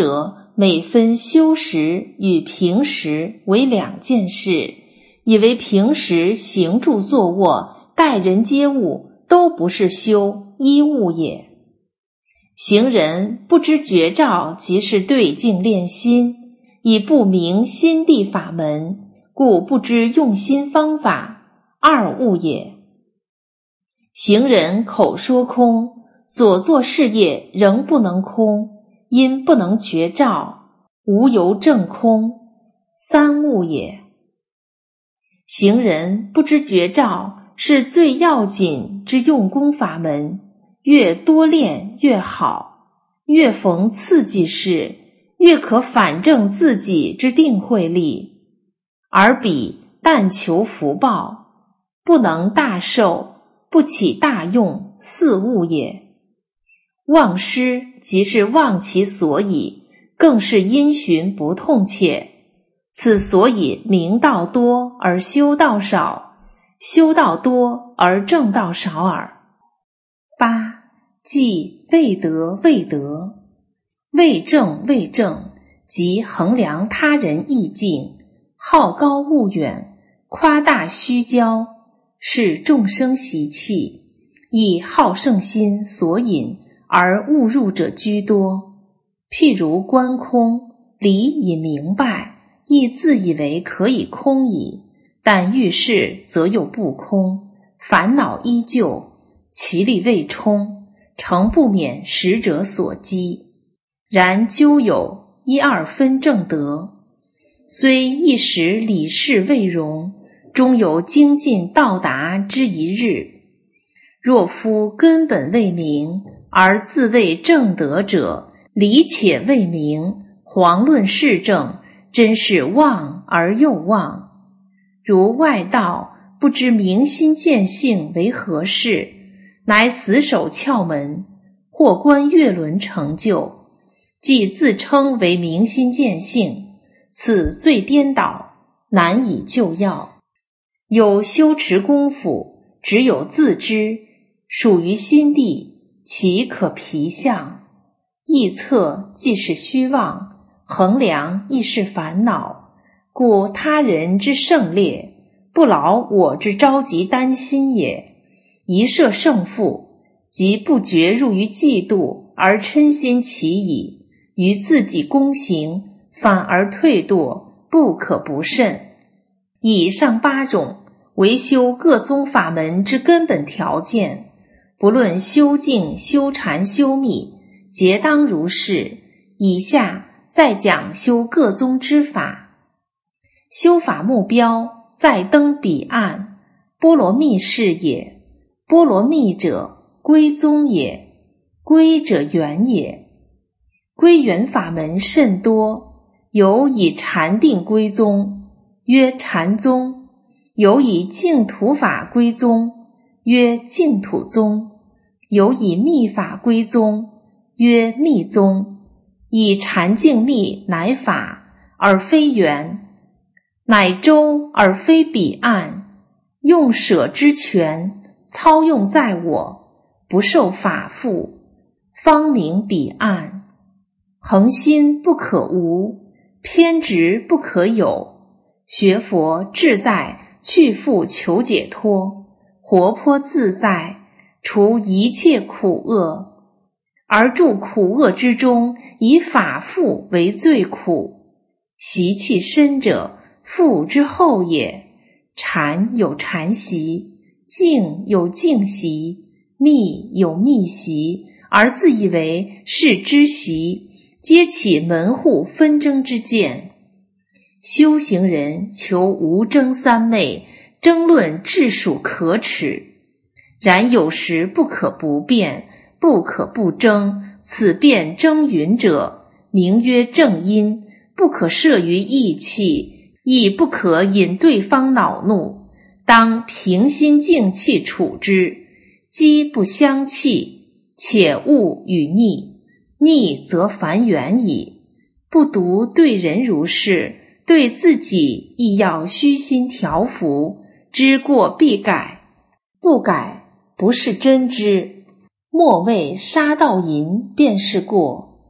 每分修时与平时为两件事，以为平时行住坐卧待人接物都不是修，依物也。行人不知觉照，即是对境练心，以不明心地法门，故不知用心方法，二物也。行人口说空，所作事业仍不能空，因不能觉照，无由证空，三物也。行人不知觉照，是最要紧之用功法门，越多练越好，越逢刺激事，越可反证自己之定慧力，而彼但求福报，不能大受，不起大用，四物也。忘失即是忘其所以，更是因循不痛切，此所以明道多而修道少，修道多而正道少耳。八，即未得未得，未正未正，即衡量他人意境，好高骛远，夸大虚骄，是众生习气，以好胜心所引而误入者居多。譬如观空，理已明白，亦自以为可以空矣，但遇事则又不空，烦恼依旧，其力未充，诚不免识者所激。然究有一二分正得，虽一时理事未容，终有精进到达之一日。若夫根本未明，而自谓正得者，理且未明，遑论是正，真是妄而又妄。如外道不知明心见性为何事，乃死守窍门，或观月轮成就，即自称为明心见性，此最颠倒，难以救药。有修持功夫，只有自知，属于心地，岂可皮相？臆测既是虚妄，衡量亦是烦恼，故他人之胜劣，不劳我之着急担心也。一设胜负，即不觉入于嫉妒而嗔心起矣，于自己功行，反而退堕，不可不慎。以上八种为修各宗法门之根本条件，不论修静、修禅、修密，皆当如是。以下再讲修各宗之法。修法目标在登彼岸，波罗蜜是也。波罗蜜者，归宗也，归者圆也。归元法门甚多，有以禅定归宗，曰禅宗；有以净土法归宗，曰净土宗；有以密法归宗，曰密宗。以禅净密乃法，而非圆，乃周而非彼岸，用舍之权，操用在我，不受法缚，方名彼岸。恒心不可无，偏执不可有。学佛志在去复求解脱，活泼自在，除一切苦厄，而住苦厄之中，以法缚为最苦。习气深者，缚之后也。禅有禅习，静有静习，密有密习，而自以为是知习，皆起门户纷争之见。修行人求无争三昧，争论至属可耻。然有时不可不辩，不可不争，此辩争允者，名曰正因，不可摄于意气，亦不可引对方恼怒，当平心静气处之。激不相弃，且勿与逆，逆则烦远矣。不独对人如是，对自己亦要虚心调伏，知过必改，不改不是真知。莫谓杀盗淫便是过，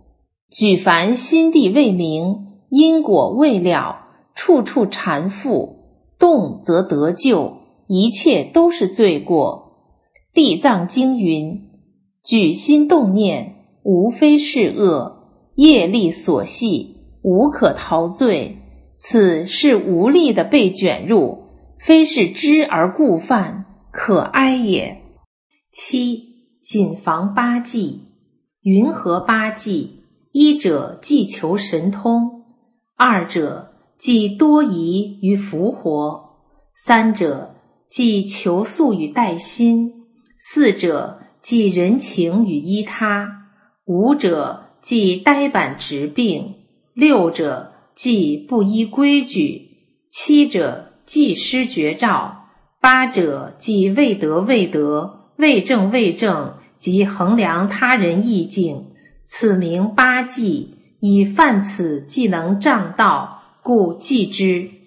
举凡心地未明，因果未了，处处缠缚，动则得救，一切都是罪过。地藏经云：举心动念，无非是恶，业力所系，无可逃罪。此是无力的被卷入，非是知而故犯，可哀也。七、谨防八忌。云何八忌？一者忌求神通，二者忌多疑于福活，三者忌求速与待心，四者忌人情与依他，五者忌呆板直病，六者忌不依规矩，七者忌失绝照，八者忌未得未得，未正未正，即衡量他人意境。此名八忌，以犯此即能障道，故忌之。